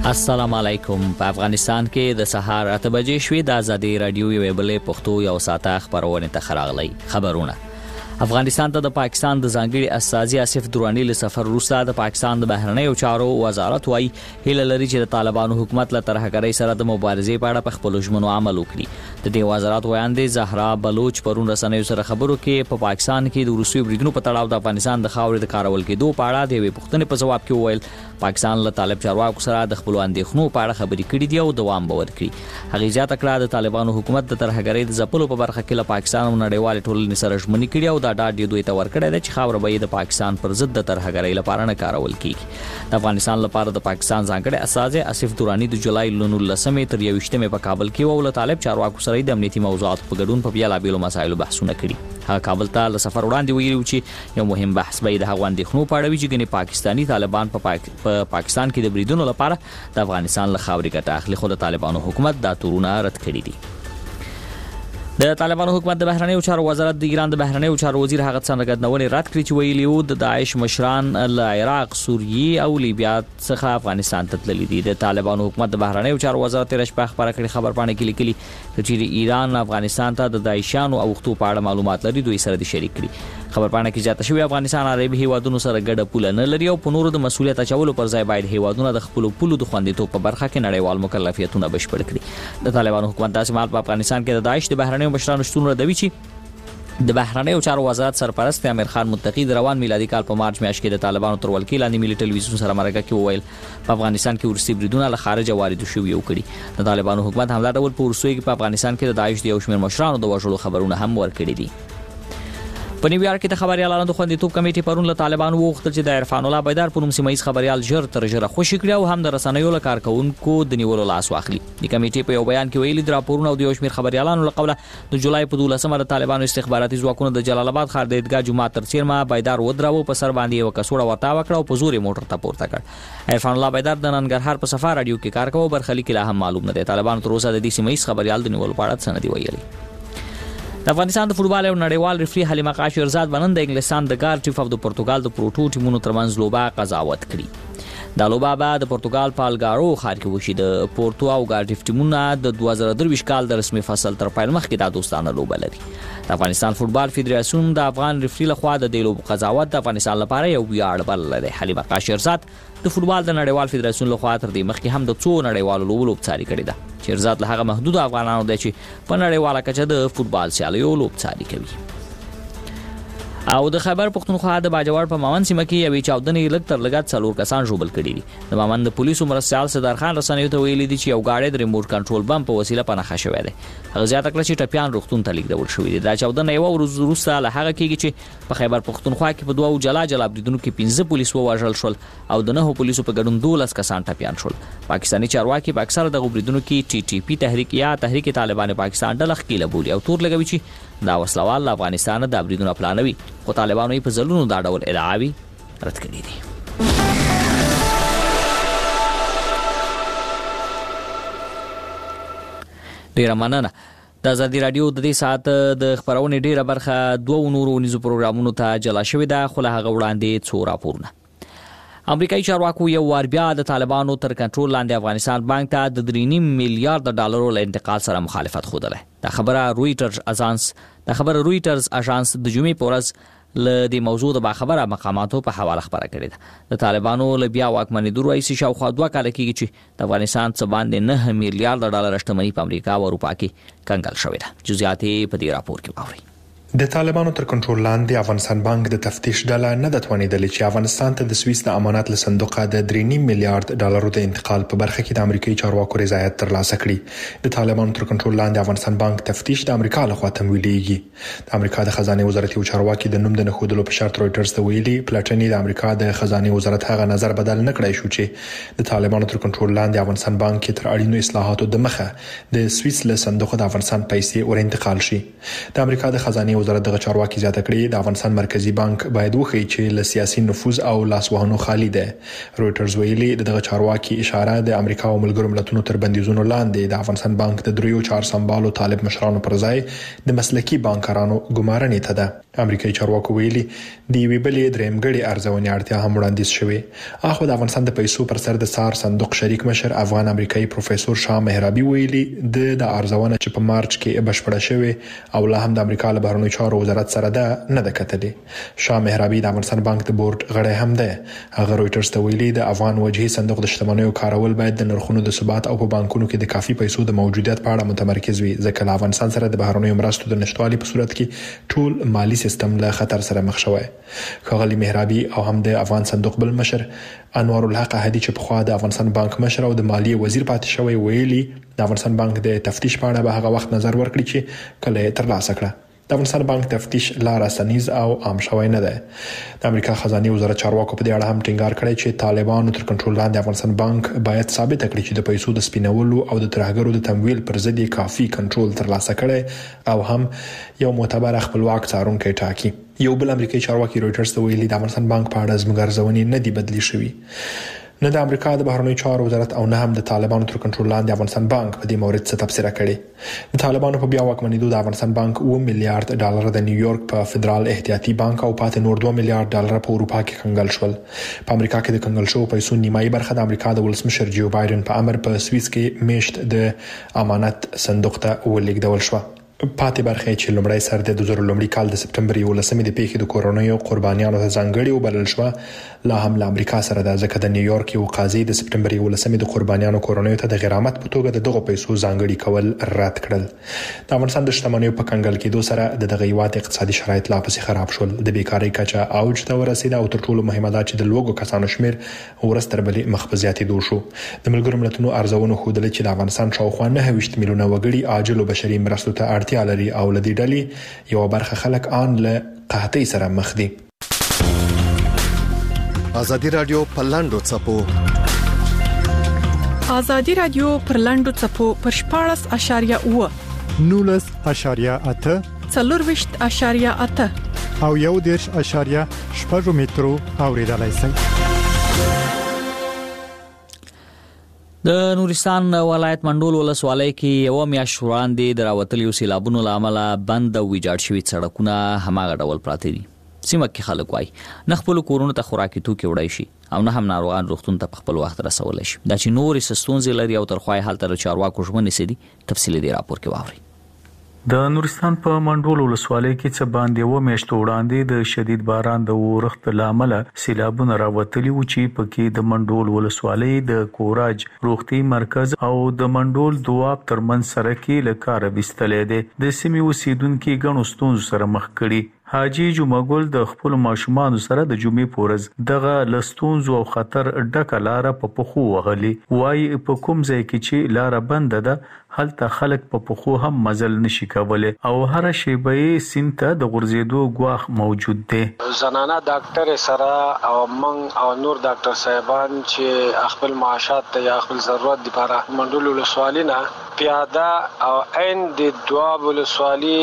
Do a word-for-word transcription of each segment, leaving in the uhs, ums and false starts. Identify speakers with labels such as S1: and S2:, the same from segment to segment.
S1: السلام علیکم. په افغانستان کې د سهار اته بجې شوې د ازادي رادیو یو بلې پښتو یو ساعته خبرونه ته راغلي. خبرونه افغانستان ته د پاکستان د ځانګړي استازي آصف درانی له سفر وروسته د پاکستان د بهرنیو چارو وزارت وايي هیله لري چې د طالبانو حکومت له ترهګرۍ سره د مبارزې په اړه په خپل ژمنو عمل وکړي. د دې وزارت ویاندې زهرا بلوچ پرون رسنیو سره خبرو کې په پا پاکستان کې د روسي بریدونو په تړاو د افغانستان د خاورې د کارول کېدو په اړه د یوې پوښتنې په جواب کې وویل پاکستان له طالب چارواکو سره د خپل اندېښنو په اړه خبرې کړې دي او دوام به ورکړي. هغه زیاته کړه د طالبانو حکومت د ترهګرۍ د ځپلو په برخه کې له پاکستان او نړیوال ټولنې سره ژمنې کړې او دا ډاډ دوی ته ورکړی دی چې خاوره به د پاکستان پر ضد د ترهګرۍ لپاره نه کارول کیږي. د افغانستان لپاره د پاکستان ځانګړي استازي آصف درانی د جولای نولسمې تر یوویشتمې په کابل کې وو له طالب چارواکو سره د امنیتي موضوعاتو په ګډون په بیلابېلو مسایلو بحثونه کړي. هغه کابل ته له سفر وړاندې ویلي چې یو مهم بحث به د هغو اندېښنو په اړه وي چې ګنې پاکستاني طالبان په پاک... پاکستان کې د بریدونو لپاره د افغانستان له خاورې ګټه اخلي، خو د طالبانو حکومت دا تورونه رد کړي دي. د طالبانو حکومت د بهرنیو چارو وزارت د ایران د بهرنیو چارو وزیر هغه څرګندونې رد کړې چې ویلي وو د داعش مشران له عراق، سوریې او لیبیا څخه افغانستان ته تللي دي. د طالبانو حکومت د بهرنیو چارو وزارت تېره شپه خبره کړې خبرپاڼه کې لیکلي چې ایران افغانستان ته د داعشانو او وختو په اړه معلومات لري، دوی سره د شریک کړي. خبرپاڼه کې زیاته شوی افغانستان عربي هیوادونو سره ګډه پوله نه لري او په نورو د مسولیت اچولو پر ځای باید هیوادونه د خپل پولو د خوندیتوب په برخه کې نړیوال مکلفیتونه بشپړ کړي. د طالبانو حکومت داسې مهال په افغانستان کې د داعش د بهرنیو مشرانو شتون ردوي چې د بهرنیو چارو وزارت سرپرست امیر خان متقی د روان میلادي کال په مارچ میاشت کې د طالبانو تر ولکې لاندې ملي ټلویزیون سره مرکه کې وویل په افغانستان کې ورسي بریدونه له خارجه وارد شوي او کړي. د طالبانو حکومت همدا ډول په ورسوي کې په افغانستان کې د داعش د یو شمېر مشرانو د وژلو خبرونه هم ورکړي دي. په نیویارک کې د خبريالانو د خوندیتوب کمیټې پرون له طالبانو وغوښتل چې د عرفان الله بیدار په نوم سیمه ییز خبريال ژر تر ژره خوشي کړي او هم د رسنیو له کارکونکو د نیولو لاس واخلي. د کمیټې په یو بیان کې ویلي د راپورونو او د یو شمېر خبريالانو له قوله د جولای په دولسمه د طالبانو استخباراتي ځواکونو د جلال آباد ښار د عیدګاه جومات تر څیرمه بیدار ودراوه، په سر باندې یو کڅوړه ورته وکړه او په زور یې موټر ته پورته کړ. عرفان الله بیدار د ننګرهار په صفا رادیو کې کار کوي، برخلیک لا هم معلوم نه دی. طالبانو تر اوسه د دې سیمه ییز خبريال د نیولو په اړه څه نه دی ویلي. د افغانستان د فوټبال او نړیوال ریفری حلیمه قاشرزاد بنن د انګلستان د ګارډ او د پرتګال د پروټو ټیمونو ترمنځ لوبه قضاوت کړي. د لوبه به د پرتګال په الګارو ښار کې وشي. د پورتو او ګارډ ټیمونه د دوه زره درویشت کال د رسمي فصل تر پیل مخکې د دوستانه لوبه لري. د افغانستان فوټبال فدراسیون د افغان ریفری لخوا د دې لوبو قضاوت د افغانستان لپاره یو ویاړ بللی. حلیمه قاشرزاد د فوټبال د نړیوال فدراسیون لخوا تر دې مخکې هم د څو نړیوالو لوبو لوبڅاري کړې ده. چیرزاد له هغه محدود افغانانو دی چې په نړیواله کچه د فوټبال سیالیو لوبڅاري کوي. او د خیبر پختونخوا د باجوړ په ماوند سیمه کې یوې چاودنې لږ تر لږه څلور کسان ژوبل کړي دي. د ماوند د پولیسو مرستیال صدر خان رسنیو ته ویلي دي چې یو ګاډی د ریموټ کنټرول بم په وسیله په نښه شوی دی. هغه زیاته کړه چې ټپیان روغتون ته لیږدول شوي دي. دا چاودنه یوه ورځ وروسته له هغه کېږي چې په خیبر پختونخوا کې په دوو جلا جلا بریدونو کې پنځه پولیس ووژل شول او د نهو پولیسو په ګډون دولس کسان ټپیان شول. پاکستاني چارواکي په اکثره دغو بریدونو کې ټي ټي پي تحریک یا تحریک طالبان پاکستان ډله ښکیله بولي او تور لګوي چې دا وسلوال له افغانستانه د بریدونو پلانوي، خو طالبانو یې په ځلونو دا ډول ادعاوې رد کړي دي. ډیره مننه. د ازادي رادیو د دې ساعت د خبرونې ډیره برخه دوه نورو ونیزو پروګرامونو ته جلا شوې ده، خو له هغه وړاندې څو راپورونه. امریکایي چارواکو یو وار بیا د طالبانو تر کنټرول لاندې افغانستان بانک ته د درې نیم میلیارډ ډالرو له انتقال سره مخالفت ښودلی. دا خبره رویټرز اژانس دا خبره رویټرز اژانس د جمعې په ورځ له دې موضوع د باخبره مقاماتو په حواله خبره کړې ده. د طالبانو له بیا واکمنېدو راهیسې شاوخوا دوه کاله کېږي چې د افغانستان څه باندې نه میلیارډ ډالر شتمني په امریکا او اروپا کې کنګل شوې ده. جزئیات یې په دې راپور کې واورئ.
S2: د طالبانو تر کنټرول لاندې افغانستان بانک د تفتیش ډله نه د توانیدلې چې افغانستان ته د سویس د امانات له صندوقه د درې نیم میلیارډ ډالرو د انتقال په برخه کې د امریکایي چارواکو رضایت ترلاسه کړي. د طالبانو تر کنټرول لاندې افغانستان بانک تفتیش د امریکا لخوا تمویلېږي. د امریکا د خزانه وزارت یو چارواکي د نوم د نښودلو په شرط رویټرز ته ویلي پلاټني د امریکا د خزانه وزارت هغه نظر بدل نه کړی شو چې د طالبانو تر کنټرول لاندې افغانستان بانک تر اړینو اصلاحاتو د مخه د سویس له صندوق د افغانستان پیسې ور انتقال شي. د امریکا د خزانه وزارت د چارواکي زیاته کړې د افغانستان مرکزی بانک باید وخی چې له سیاسي نفوذ او لاسوهنو خالی ده. رويټرز ویلي دغه چارواکي اشاره د امریکا او ملګرو ملتونو تر بندیزونو لاندې د افغانستان بانک د دریو چار سمبالو طالب مشرانو پر ځای د مسلکی بانکرانو ګمارنې ته ده. امریکایي چارواکو ویلي د وی بلې درېمګړي ارزونې اړتیا هم وړاندیز شوې. اخو د افغانستان د پیسو پر سر د سار صندوق شریک مشر افغان امریکایي پروفیسور شاه مهرابي ویلي د د ارزونه چې په مارچ کې بشپړه شوې او لا هم د امریکا له بهرنیو چارو وزارت سره ده نه ده کتلې. شاه مهرابي د افغانستان بانک د بورډ غړی هم ده. هغه رويټرز ته ویلي د افغان وجهي صندوق د شتمنیو کارول باید د نرخونو د ثبات او په بانکونو کې د کافي پیسو د موجودیت په اړه متمرکز وي، ځکه له افغانستان سره د بهرنیو مرستو د نشټوالي په صورت کې ټول مالی سیستم له خطر سره مخ شوی. ښاغلي مهرابي او هم د افغان صندوق بل مشر انوار الحق هدي چې په خوا د افغانستان بانک مشر او د مالیه وزیر پاتې شوی ویلي د افغانستان بانک د تفتیش په اړه به هغه وخت نظر ورکړي چې کله ترلاسه کړه. د افغانستان بانک تفتیش لا رسنیز او عام شوی نه ده. د امریکا خزانه وزارت چارواکو په دې اړه هم ټینګار کړی چې طالبانو تر کنټرول لاندې افغانستان بانک باید ثابت کړي چې د پیسو د سپینولو او د ترهګرو د تمویل پر ضد کافي کنټرول ترلاسه کړي او هم یو معتبر خپلواک څارونکی ټاکي. یو بل امریکایي چارواکي رويټرز ته ویلي د افغانستان بانک په اړه زموږ ارزونې نه دي بدلی شوی. نه د امریکا د بهرنیو چارو وزارت او نه هم د طالبانو تر کنټرول لاندې افغانستان بانک په دې مورد څه تبصره کړې. د طالبانو په بیا واکمنېدو د افغانستان بانک اوه میلیارډ ډالر د نیویورک په فدرال احتیاطي بانک او پاتې نور دوه میلیارډ ډالر په اروپا کې کنګل شول. په امریکا کې د کنګل شوو پیسو نیمایي برخه د امریکا د ولسمشر جو بایدن په امر په سویس کې میشت د امانت صندوق ته ولېږدول شو. پاتې برخه چې لومړی سر د دوه زره لومړي کال د سپټمبر یولسمې د پیښې د کورونایو قربانیانو ته ځانګړي وبلل شو، لا هم له امریکا سره د ځکه د نیویورک یو قاضي د سپټمبر یولسمې د قربانیانو کورونایو ته د غرامت په توګه د دغه پیسو ځانګړي کول رد کړل. د افغانستان د شتمنیو په کنګل کېدو سره د دغه هیواد اقتصادي شرایط لا پسې خراب شول. د بیکاری کچه اوج ته ورسیده او تر ټولو مهمه دا چې د لوګو کسانو شمیر ورځ تر بلې مخ په زیاتېدو شو. د ملګرو ملتونو ارزونو ښودل چې د افغانستان شاوخوا نهه ویشت میلیونه وګړي عاجل او بشري مرستو ته اړتیا لري او لدې ډلې یو برخه خلک آن له قحطۍ سره مخ دي.
S3: ازادي رادیو په لاندو چپو
S4: ازادي رادیو پر لاندو چپو پر شپاړس اشاریه اوه
S5: نولس اشاریه اته
S4: څلورویشت اشاریه اته
S5: او یو دیرش اشاریه شپږ مترو اوریدلای شئ.
S1: د نورستان ولایت منډول ولسوالۍ کې یو میاشت وړاندې د راوتلیو سیلابونو له امله بند او ویجاړ شوي سړکونه هماغه ډول پراته دي. سیمه کې خلک وایي نه خپل کورونو ته خوراکي توکي وړای شي او نه هم ناروغان روغتون ته په خپل وخت رسولی شي. دا چې نورې ستونزې لري او تر خوای حالت د چارواکو ژمنې سي دي. تفصیلي دی راپور کې واوري.
S6: د نورستان په منډول ولسوالۍ کې څه باندې و میاشت وړاندې د شدید باران د اورښت لامل سیلابونه راوتلي و چې پکې د منډول ولسوالۍ د کوراج روغتي مرکز او د منډول دواب ترمن سره کې لکاره وستلې ده. د سیمې اوسیدونکو غنو ستونزو سره مخ کړي. حاجی جمعګل د خپل ماشومان سره د جمعې پورز دغه لستونزو او خطر ډکه لار په پخو وغلی وای په کوم ځای کې چې لار بند ده هلته خلک په پخو هم مزل نشي کولای او هر شی به سینته د غرزیدو غواخ موجود دی.
S7: زنانه ډاکټر سره او من او نور ډاکټر صاحبان چې خپل معاشات یا خپل ضرورت لپاره منډول ولسوالۍ نه پیاده او عین د دواب ولسوالۍ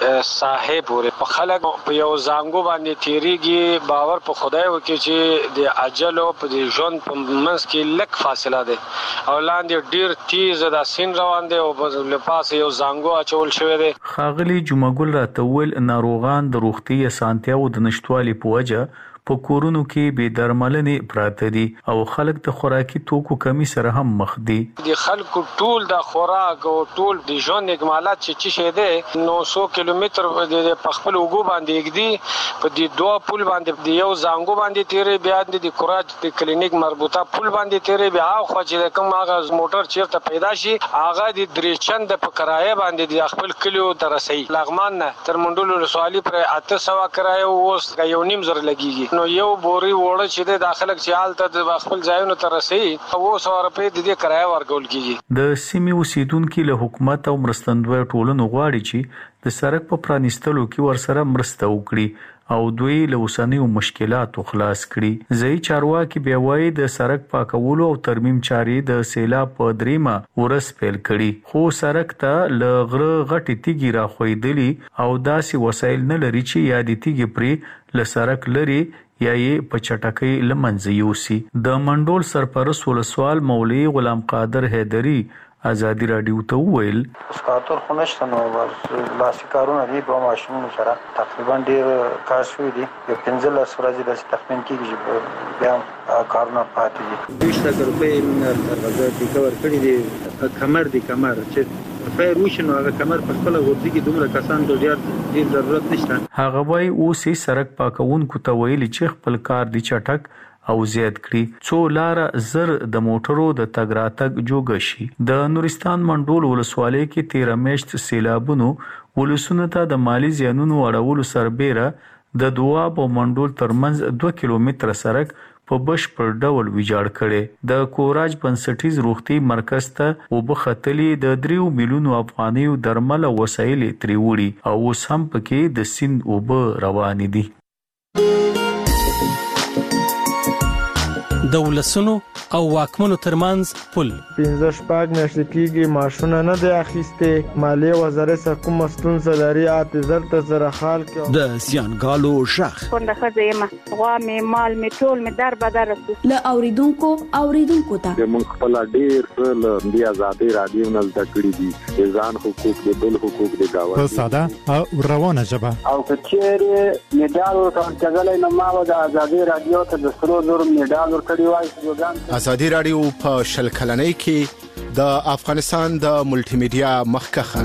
S7: صاحب ور په خلک په یو زنګو باندې تیریږي. باور په خدای وکړي چې د اجل او په د ژوند په منځ کې لک فاصله ده او لاندې ډیر تیز د سین روان دي او په لپاس یو زنګو اچول شوی دی.
S6: خاغلی جمعګل راتول ناروغان د روغتي سانتیاو د نشټوالي په وجه په کورونو کې بې درملنې پراته دي او خلک د خوراکي توکو کمی سره هم مخ دي.
S7: د خلکو ټول د خوراک او ټول د ژوند اکمالات چې چې شه ده نو سو کیلومتر د خپل وګو باندې کېږي په دې دوه پل باندې د یو زنګو باندې تیرې بیا د کوراج د کلینیک مربوطه پل باندې تیرې بیا خو چې کوم هغه موټر چیرته پیدا شي هغه د درې چند په کرایه باندې د خپل کلیو ترسي لغمان نه تر منډول ولسوالۍ پر اته سو کرایه اوس یو نیم زر لګيږي. نو یو بوري وړه چې د داخلك چې حالت د خپل ځایونو ته رسي او سو روپے د دې کرایه ورکول کیږي.
S6: د سیمې اوسیدونکو له حکومت او مرستندوی ټولنو غواړي چې د سړک په پرانیستلو کې ورسره مرسته وکړي او دوی له اوسنیو مشکلاتو خلاص کړي. ځای چارواکي بیا وایي د سړک پاکولو او ترمیم چارې د سیلاب په دریمه ورځ پیل کړي، خو سړک ته له غره غټې تیږې راښویدلي او داسې وسایل نه لري چې یا د تیږې پرې له سړک لري یا یې په چټکۍ له منځه یوسي. د منډول سرپرست ولسوال مولوي غلام قادر حیدري ازادي راډیو ته وویل
S8: سکاتور خو نشته نو لاسي کارونه دي په ماشینونو سره تقریبا ډېر کار شوی دي. یو پنځلس ورځې داسې تخمین کېږي چې بیا کارونه پاتې دي. دویشت زره روپۍ موږ هغه ټیکه ورکړي دي، کمر دي کمر چې خیر وشي نو هغه کمر په خپله غورځېږي، دومره کسان ته ډېر ډېر ضرورت نشته. هغه وایي اوس یې سړک پاکونکو ته ویلي چې خپل کار دي چټک او زیات کړي څو لاره زر د موټرو د تګ راتګ جوګه شي. د نورستان منډول ولسوالۍ کې تیره میاشت سیلابونو ولسونو ته د مالی زیانونو اړولو سربیره د دواب او منډول ترمنځ دوه کیلومتره سړک په بشپړ ډول ویجاړ کړي. د کوراج بنسټیز روغتي مرکز ته اوبه ختلې د دریو میلیونو افغانیو درمل او وسایل ترې وړي او اوس هم پکې د سیند اوبه روانې دي.
S9: د ولسونو او واکمنو ترمنځ پل
S10: پنځه شپږ میاشتې کېږي ماشونه نه دی اخیستې، مالیې وزارت څخه کومه ستونزه لري اته زر ته زره خال کې
S9: د زیانګالو ژغ
S11: کونډه ښځه یم، غوا مې مال مې ټول مې در بدر رسو
S12: له اوریدونکو اوریدونکو ته
S13: موږ خپل ډېر څه له دې ازادي راډیو نه زده کړي دي، د ځان حقوق د بل حقوق د گاونډي
S5: په ساده او روانه ژبه.
S8: او که چیرې میډال ورکول کېدلی نو ما به د ازادي راډیو ته د سرو زرو میډال ورکړی وای.
S3: ازادي راډیو په شل کلنۍ کې د افغانستان د ملټي میډیا مخکخه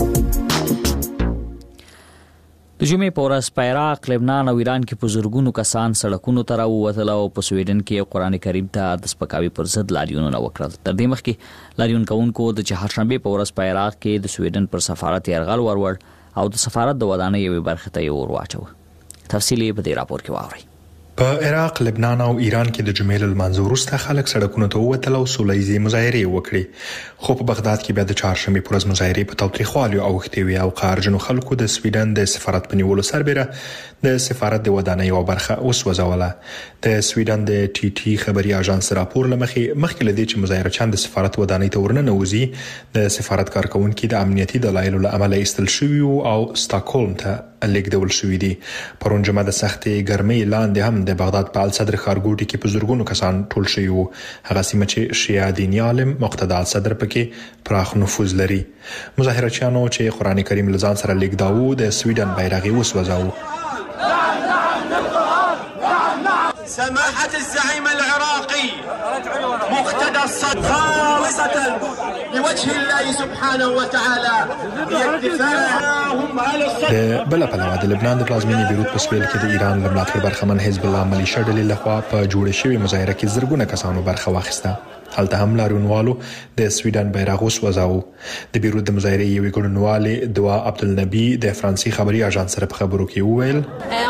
S1: د جمعې په ورځ په عراق، لبنان او ایران کې په زرګونو کسان سړکونو ته راووتل او په سویډن کې قرآن کریم ته د سپکاوي پر ضد لاریونونه وکړل. تر دې مخکې لاریون کوونکو د چهارشنبې په ورځ په عراق کې د سویډن پر سفارت یرغل وروړ او د سفارت د ودانۍ یوې برخې ته یې ور واچوه. تفصیل یې په دې راپور کې واورئ.
S2: په عراق، لبنان او ایران کې د جمعې له لمانځه وروسته خلک سړکونو ته ووتل او سوله ییزې مظاهرې وکړې، خو په بغداد کې بیا د چهارشنبې په ورځ مظاهرې په تاوتریخوالي اوښتې وې او قهرجنو خلکو د سویډن د سفارت په نیولو سربیره د سفارت د ودانۍ یوه برخه وسوځوله. د سویډن د ټي ټي خبري اژانس راپور له مخې مخکې له دې چې مظاهرچیان د سفارت ودانۍ ته ورننوځي، د سفارت کارکونکي د امنیتي دلایلو له امله ایستل شوي او سټاکهولم ته لیږدول شوي دي. پرون جمعه د سختې ګرمۍ لاندې هم د بغداد په الصدر ښارګوټي کې په زرګونو کسان ټول شوي وو. هغه سیمه چې شیعه دیني عالم مقتدا الصدر پکې پراخ نفوذ لري. مظاهرچیانو چې قرآن کریم له ځان سره لیږداوه د سویډن بیرغ یې وسوځاوه.
S14: سماحة الزعيم العراقي مقتدى الصدر خالصة لوجه الله سبحانه وتعالى ليدفعهم على الصدر.
S2: د بل پلوه د لبنان د پلازمینې بیروت په سویل کې د ایران له ملاتړ برخمن حزب الله ملیشه ډلې لخوا په جوړه شوې مظاهره کې زرګونه کسانو برخه واخیسته. هلته هم لاریونوالو د سویډن بیرغ وسوځاوه. د بیروت د مظاهرې یوې ګډونوالې دوا عبدالنبي د فرانسې خبري اژانس سره په خبرو کې وویل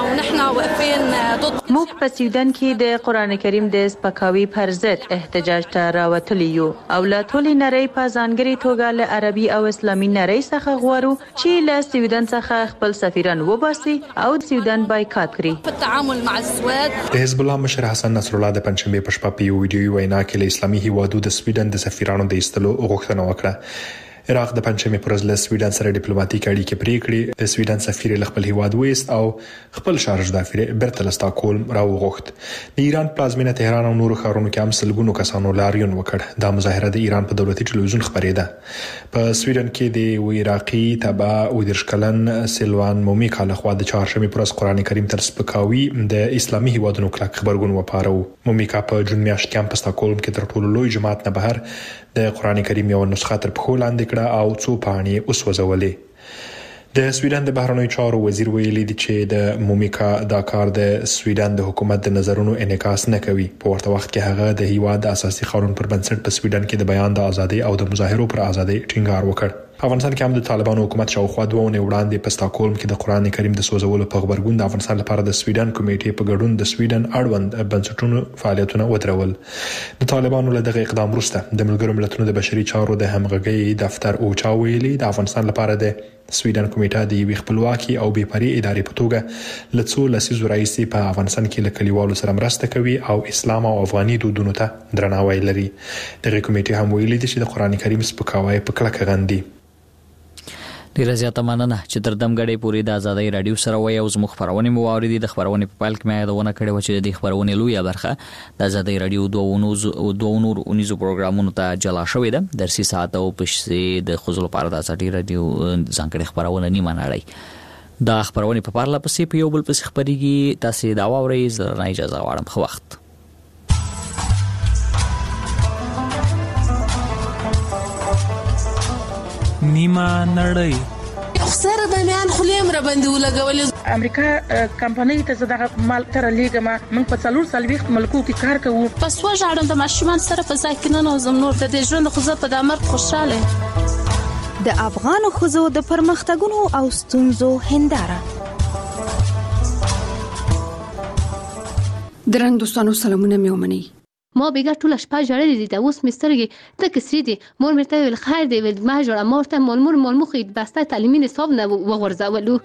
S15: موږ په سویډن کې د قرآن کریم د سپکاوي پر ضد احتجاج ته راوتلي یو او له ټولې نړۍ په ځانګړې توګه له عربي او اسلامي نړۍ څخه غواړو چې له سویډن څخه خپل سفیران وباسي او سویډن بایکاټ کړي.
S12: په تعامل مع السواد
S2: د حزب الله مشر حسن نصر الله د پنځمې په شپه په یو ویډیوي وینا کې له اسلامي هیوادو د سویډن د سفیرانو د ایستلو غوښتنه وکړه. عراق د پنځمې پر ورځ له سویډن سره ډیپلوماټیک اړیکې پرې کړې. د سویډن سفیر له خپل هیواد وېست او خپل شارج دافیر بیرته له سټاکهولم راوغوښت. د ایران پلازمینه تهران او نورو ښارونو کې هم سلګونو کسانو لاریون وکړ. دا مظاهره د ایران په دولتي ټلویزیون خبرېده. په سویډن کې د عراقي تبع او د شکلن سیلوان مومیکا له خوا د چهارشنبې پر ورځ قرآن کریم تر سپکاوي د اسلامي هیوادونو کلک خبرګون وپاره. مومیکا په جون میاشت کې هم په سټاکهولم کې تر ټولو لوی جماعت نه بهر د قرآن کریم یو نسخه تر پښو لاندې کړه او څو پاڼې وسوځولې. د سویډن د بهرنیو چارو وزیر ویلي دی چې د مومیکا دا کار د سویډن د حکومت د نظرونو انعکاس نه کوي. په ورته وخت کې هغه د هیواد د اساسي قانون پر بنسټ په سویډن کې د بیان د ازادۍ او د مظاهرو پر ازادۍ ټینګار وکړ. افغانستان کې هم د طالبانو حکومت شاوخوا دوه ونې وړاندې په ستاکهولم کې د قران کریم د سوزولو په خبرګون د افغانستان لپاره د سویډن کمیټې په ګډون د سویډن اړوند بنسټونو فعالیتونه ودرول. د طالبانو له دغه اقدام وروسته د ملګرو ملتونو د بشري چارو د همغږي دفتر اوچا ویلي د افغانستان لپاره د سویډن کمیټه د یوې خپلواکي او بې پرې ادارې په توګه له څو لسیزو راهیسې په افغانستان کې له کلیوالو سره مرسته کوي او اسلام او افغاني دودونو ته درناوی لري. دغه کمیټې هم ویلي دي چې د قران کریم سپکاوی په کلکه غندي.
S1: ډیره زیاته مننه چې تر دمګړې پورې د آزادۍ رادیو سره وای او زموږ خبرونه مو واوریدي. د خبرونه په پال کې مې یادونه کړې و چې د خبرونه لویه برخه د آزادۍ رادیو دوه نور اونیزو پروګرامونو ته جلا شوې ده. درسي ساعت او پښې د خپل لپاره د آزادۍ رادیو ځانګړي خبرونه نیمه نړۍ دا خبرونه په پارله پسې په یو بل پسې خبريږي. تاسو دا واورئ زه نه اجازه غواړم. خو وخت
S9: نیمه نړۍ
S16: خسر د میان خلیم را باندې ولګول.
S17: امریکا کمپنۍ ته زداغه مال تر لیګما موږ په څلور سالويخت ملکو کې کار کوو.
S16: پس و ژړم د ماشومان سره په ځای کې نه نوزم نور د ژوند خو زه په دمر خوشاله.
S12: د افغان خزو د پرمختګونو او ستونزو هنداره.
S4: درن دوستانو سلامونه مې ومني.
S18: ما بیګه ټول شپه جړلې دي د اوس مسترګي ته کسری دي مور مرته ویل خیر دی ول ما جوړه مورته مول مور مول مخې بسته تعلیمي نصاب نه وغورځولو.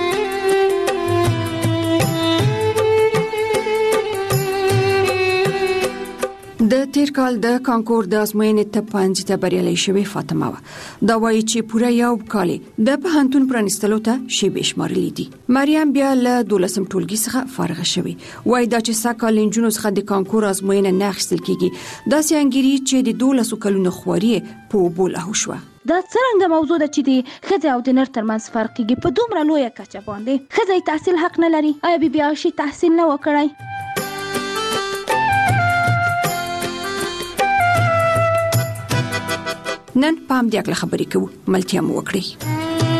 S4: د تیر کال د کانکور د ازموینې ته پنځه ته بریالي شوی فاطمه و. دا وایي چې پوره یو کال د پوهنتون پرانستلو ته شی بشمارلي دي. مریم بیا له دولسم ټولګي څخه فارغ شوی. وایي دا چې سکه لنجونو څخه د کانکور ازموینه نه اخیستل کیږي. دا سیانګری چې د دولسو کلونو خوري په بوله شو.
S19: دا څنګه موضوع ده چې د خځې او د نر ترمنځ فرق کیږي په دومره لویه کچه باندې؟ خځې تحصیل حق نه لري. آیا بي بي عاشي تحصیل نه وکړای؟
S4: نن پام دې اکل خبرې کوو ملتیا مو وکړي.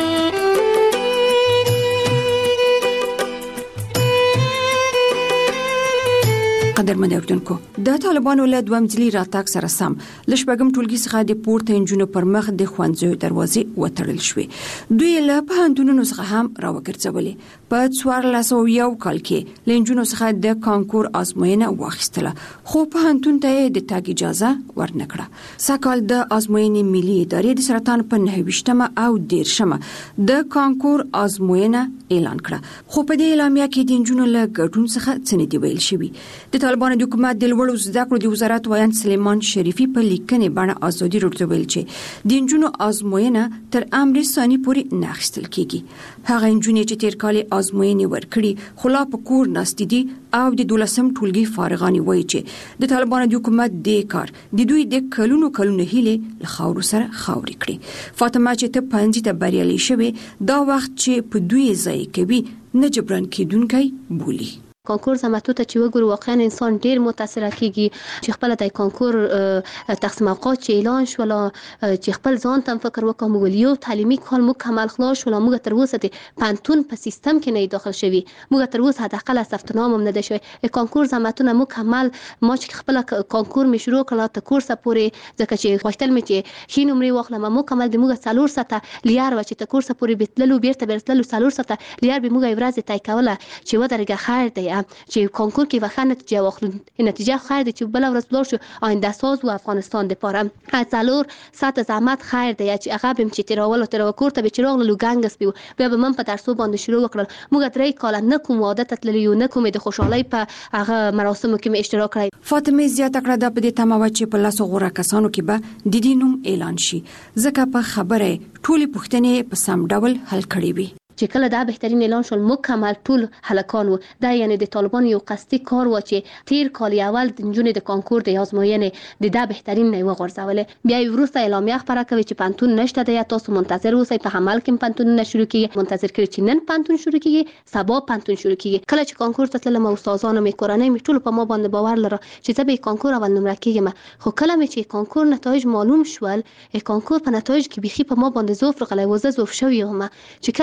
S4: قدرمن اوردونکو د طالبانو له دوه مځلي راتګ سره سم لشبګم ټولګي څخه د پورته انجونو پر مخ د خوانځو دروازې وتړل شوې. دوی له پوهنتونونو څخه هم راوګرځولې. په څوارلس سوه یو کال کې لنجونو څخه د کانکور ازموینه واخیستله خو پوهنتون ته د تاګ اجازه ورنکړه. سکهال د ازموینې ملي ادارې د سرطان په نهویشتمه او دیرشمه د کانکور ازموینه اعلان کړه. خو په دې اعلامیه کې د انجونو له ګډون څخه څه نه دی ویل شوی. د طالبانو د حکومت د لوړو زده کړو د وزارت وایي سلیمان شریفي په لیکنې باندې ازادي راډیو ویل چې د انجونو ازموینه تر امر ثاني پورې نه اخیستل کیږي. هغه انجونې چې تیر کال ازموینې ورکړي خلا په کور ناست دي او د دولسم ټولګي فارغانی وایي چې د طالبانو د حکومت د کار د دوی د کلونو کلونو هیله له خاور سره خاوري کړي. فاطمه چې ته پنځه ته بریالي شوی دا وخت چې په دوی ځای کوي نه جبران کیدونکي بولی.
S18: کانکور زماتو ته چې وګورو واقعا انسان ډیر متاثر کیږي چې خپل د کانکور تقسیم اوقات چې اعلان شول چې خپل ځان ته فکر وکم ویو تعلیمي کال مکمل خلاص شول موږ تر اوسه د پانتون په سیستم کې نه داخل شوی موږ تر اوسه حداقل ثبت نام هم نه ده شوی کانکور زماتونه مکمل ما چې خپل کانکور می شروع کړه ته کورس پورې ځکه چې غوښتل می چې خین عمرې واخلم مکمل د موږ څلور ساعته لیار و چې ته کورس پورې بیتللو بیرته بیرتللو څلور ساعته لیار به موږ ورځ تای کوله چې ودرګه خیر دی چې کانکور کې وخت نتیجه واخلو نتیجه خیر دی چې بل ورځ بلور شو آینده ساز و افغانستان د پاره څلور ساعت زحمت خیر دی چې هغه بم چې تیرول تر کور ته به چراغ لو ګنګس بیو بیا به من په درسو باندې شروع وکړل موږ درې کال نه کوم عادت تللی نه کوم د خوشحالي په هغه مراسمو کې اشتراک کړی.
S4: فاطمه زیاته کړه د پدې تمه چې په لاسو غوړه کسانو کې به د دینوم اعلان شي ځکه په خبره ټولي پوښتنې په سم ډول حل کړي وي.
S18: چې کله دا بهترین اعلان شول مکمل ټول هلکان و دا یعنی د طالبان یو قصدي کار و چې تیر کال اول د جنونو د کانکور د ازموینې د دا بهترین نه وغورځول بیا وروسته اعلامیه خبره کوي چې پانتون نشته د تاسو منتظر اوسئ په عمل کې پانتون نه شروع کیږي منتظر کړئ چې نن پانتون شروع کیږي سبا پانتون شروع کیږي کله چې کانکور ته تلم استادانو می کورانه می ټول په ما باندې باور لره چې زه به کانکور اول نمره کیږم خو کله می چې کانکور نتایج معلوم شول کانکور په نتایج کې بيخي په ما باندې زوف غلې وزه زوف شوی هم چې کله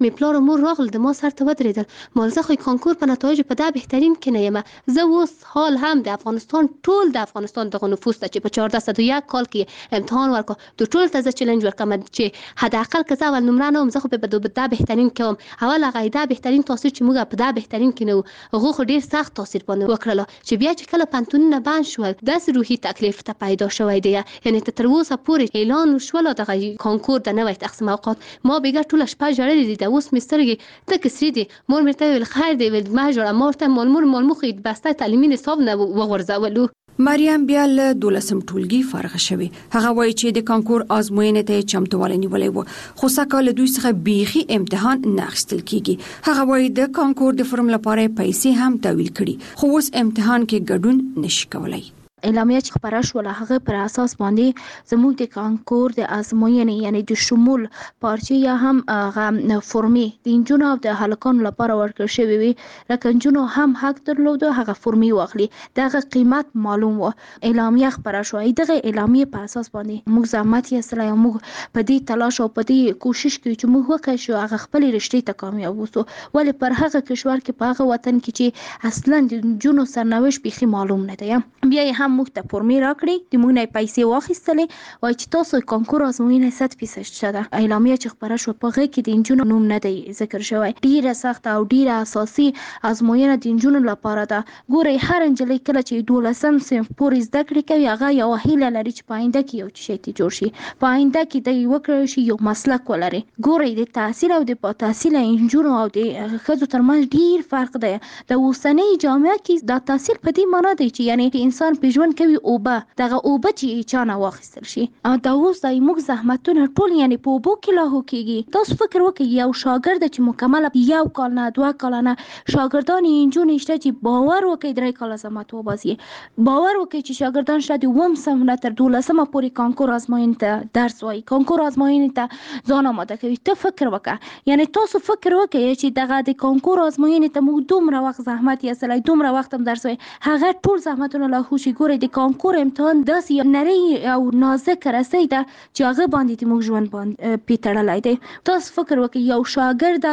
S18: می پلار مور راغل د ما سر ته ودرېدل مال زه خو کانکور په نتایج په دا بهترین کې نه یم زه اوس حال هم د افغانستان ټول د افغانستان دغه نفوس ته چې په چهارده سوه و یک کال کې امتحان ورکړ د ټول ته زه چیلنج ورکړم چې حداقل که زه اول نمره نه وم زه خو په دا بهترین کې وم اول هغه دا بهترین تاثیر چې موږ په دا بهترین کې نه وو هغه خو ډېر سخت تاثیر باندې وکړل چې بیا چې کله پنتونونه بند شول داسې روحي تکلیف ته پیدا شوی دی یعنی تر اوسه پورې اعلان شول دغه کانکور د نوی تقسیم اوقات ما بګه ټول شپه ژړلې دي د اوس مسترګې ته کسری دي مور مې ته ویل خیر دی ول ما ژړم مور ته مول مور مول مخې بسته تعلیمي نصاب نه وغورځولو.
S4: مریم بیا له دولسم ټولګي فارغ شوه. هغه وایي چې د کانکور ازموینې ته چمتووالی نیولې و خو سکه له دوی څخه بیخي امتحان نه اخیستل کیږي. هغه وایي د کانکور د فرم لپاره پیسې هم تحویل کړي خو اوس امتحان کې ګډون نشي کولای.
S19: اعلامیه چې خبره شوله هغه پر اساس باندې زموږ د کانکور د ازموینې یعنی د شمول پارچې یا هم هغه فرمې د انجونو او د هلکانو لپاره ورکړل شوې وي لکه انجونو هم حق درلود هغه فرمې واخلي دغه قیمت معلوم و. اعلامیه خبره شوه دغه اعلامیه په اساس باندې موږ زحمت یې سره یو موږ په دې تلاش او په دې کوشش کوي چې موږ وکړو چې هغه خپل رشتې ته کامیاب وسو ولې پر هغه کشور کې په هغه وطن کې چې اصلا د انجونو سرنوشت بيخي معلوم نه دی. بیا هم موږ ته فرمې راکړي د موږ نه پیسې واخیستلې وای چې تاسو کانکور ازموینې صد فیصد شته. اعلامیه چې خبره شو په هغه کې د انجونو نوم نه دی ذکر شوی. ډیره سخت او ډیره اساسي ازموینه د انجونو لپاره ده. ګورئ هر انجلۍ کله چې دولسم صنف پورې زده کړې کوي هغه یو هیله لري چې په آینده کې یو شی ته جوړ شي په آینده کې د یو کړی شي یو مسلک ولري. ګورئ د تحصیل او د با تحصیل انجونو او د ښځو ترمنځ ډیر فرق دی. د اوسنۍ جامعه کې د تحصیل په دې معنی دی چې یعنی انسان په ژوند کوي اوبه دغه اوبه چې چانه واخیستل شي او دا اوس د موږ زحمتونه ټول یعنی په اوبو کې لاهو کیږي. تاسو فکر وکړئ یو شاګرد چې مکمل یو کال نه دوه کال نه شاګردان انجونې شته چې باور وکړي درې کال زحمت وباسي باور وکړي چې شاګردان شته د اووم صنف نه تر دولسمه پورې کانکور ازموینې ته درس وایي کانکور ازموینې ته ځان آماده کوي. ته فکر وکړه یعنی تاسو فکر وکړئ چې دغه د کانکور ازموینې ته موږ دومره وخت زحمت یې سره دومره وخت هم درس وایي هغه ټول زحمتونه لاهو شي. ګورئ د کانکور امتحان داسې یو نری او نازک رسۍ ده چې هغه باندې موږ ژوند باندې پیتړلی دی. تاسو فکر وکړئ یو شاګرد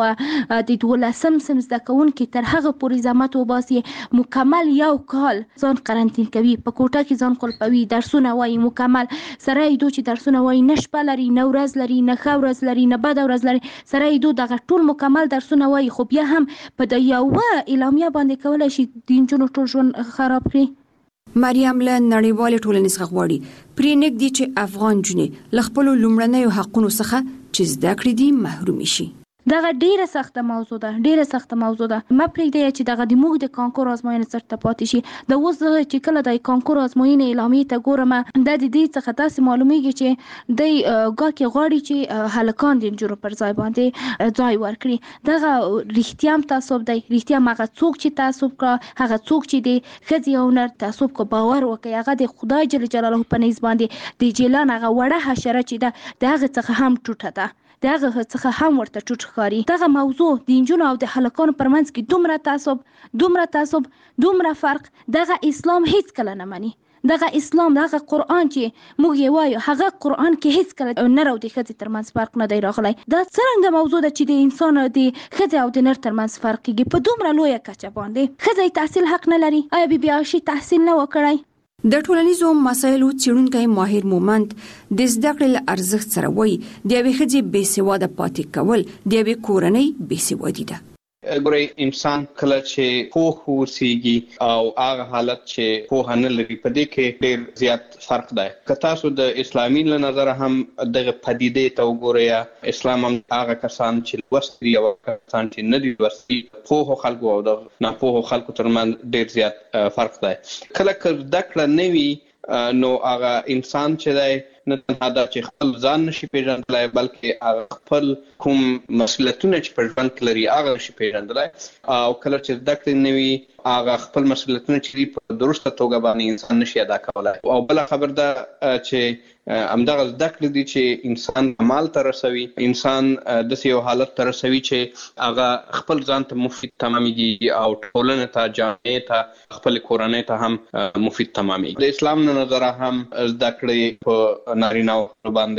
S19: یو د دولسم صنف زده کوونکی تر هغه پورې زحمت وباسي مکمل یو کال ځان قرنطین کوي په کوټه کې ځان قلپوي درسونه وایي مکمل سره یې دو چې درسونه وایي نه شپه لري نه ورځ لري نه ښه ورځ لري نه بده ورځ لري سره یې دو دغه ټول مکمل درسونه وایي خو بیا هم په د یوه اعلامیه باندې کولی شي د نجونو ټول ژوند خراب کړي.
S4: مریم له نړیوال ټولنې څخه غواړي پرې نږدې چې افغان جنې له خپل لومړنیو حقونو څخه چې زده کړې دي محروم شي.
S19: دغه ډیره سخته موضوع ده ډیره سخته موضوع ده. ما پرېږدی چې دغه د موږ د کانکور ازموینې سرته پاتې شي. د اوس چې کله د کانکور ازموینې اعلامیې ته ګورم دا د دې څخه داسې معلومیږي چې دی ګاکې غواړي چې هلکان د نجونو پر ځای باندې ځای ورکړي. دغه رښتیا هم تعصب دی. رښتیا هم هغه څوک چې تعصب کړه هغه څوک چې د ښځې او نر تعصب کو باور وکړي هغه د خدای جل جلاله په نیز باندې د جیلان هغه وړه حشره چې ده د هغه څخه هم ټوټه ده دغه څخه هم ورته ټوټ ښکاري. دغه موضوع د انجونو او د هلکانو پرمنځ کې دومره تعصب دومره تعصب دومره فرق دغه اسلام هیڅ کله نه مني. دغه اسلام دغه قرآن چې موږ یې وایو هغه قرآن کې هیڅ کله نر او د ښځې ترمنځ فرق نه دی راغلی. دا څرنګه موضوع ده چې د انسان د ښځې او د نر ترمنځ فرق کېږي په دومره لویه کچه باندې. ښځه تحصیل حق نه لري. آیا بی بی عایشې تحصیل نه وکړی؟
S4: د ټولنیزو مسایلو څېړونکی ماهر مومند د زده کړې له ارزښت سره وایي د یوې ښځې بې سواده پاتې کول د یوې کورنۍ بې سوادي ده.
S20: ګورئ انسان کله چې پوه اوسېږي او هغه حالت چې پوهه نه لري په دې کې ډېر زیات فرق دی. که تاسو د اسلامي له نظره هم دغه پدیدې ته وګورئ اسلام هم هغه کسان چې لوستي او کسان چې نه دي لوستي پوهو خلکو او د ناپوهو خلکو ترمنځ ډېر زیات فرق دی. کله که زده کړه نه وي نو هغه انسان چې دی نه تنها دا چې خپل ځان نشي پیژندلی بلکې هغه خپل کوم مسؤلیتونه چې په ژوند کې لري هغه نشي پیژندلی او کله چې زده کړې نه وي هغه خپل مسؤلیتونه چې دي په درسته توګه باندې انسان نشي ادا کولی. او بله خبر ده چې همدغه زده کړې دي چې انسان کمال ته رسوي انسان داسې یو حالت ته رسوي چې هغه خپل ځان ته مفید تمامېږي او ټولنې ته جامعې ته خپل کورنۍ ته هم مفید تمامېږي. د اسلام نه نظره هم زده کړې په نارینه‌و باندې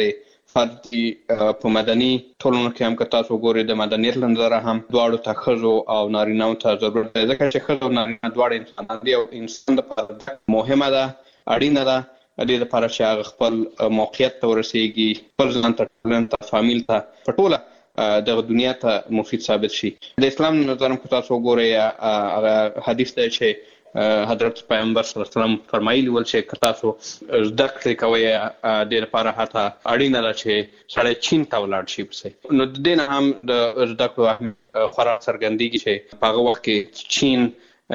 S20: فردي په مدني ټولنو کې هم که تاسو ګورئ د مدنیت له نظره هم دواړو ته ښځو او نارینه‌و ته ضرورت دی، ځکه چې ښځه او نارینه دواړه انسانان دي او انسان لپاره مهمه ده، اړینه ده د دې لپاره چې هغه خپل موقعیت ته ورسېږي، خپل ځان ته، ټولنې ته، فامیل ته، په ټوله دغه دنیا ته مفید ثابت شي. د اسلام له نظره که تاسو وګورئ هغه حدیث دی چې حضرت پیغمبر صلی الله علیه وسلم فرمایلی ول چې که تاسو زده کړې کوئ د دې لپاره حتی اړینه ده چې سړی چین ته ولاړ شي پسې. نو د دې نه هم د زده کړو خورا څرګندېږي چې په هغه وخت کې چین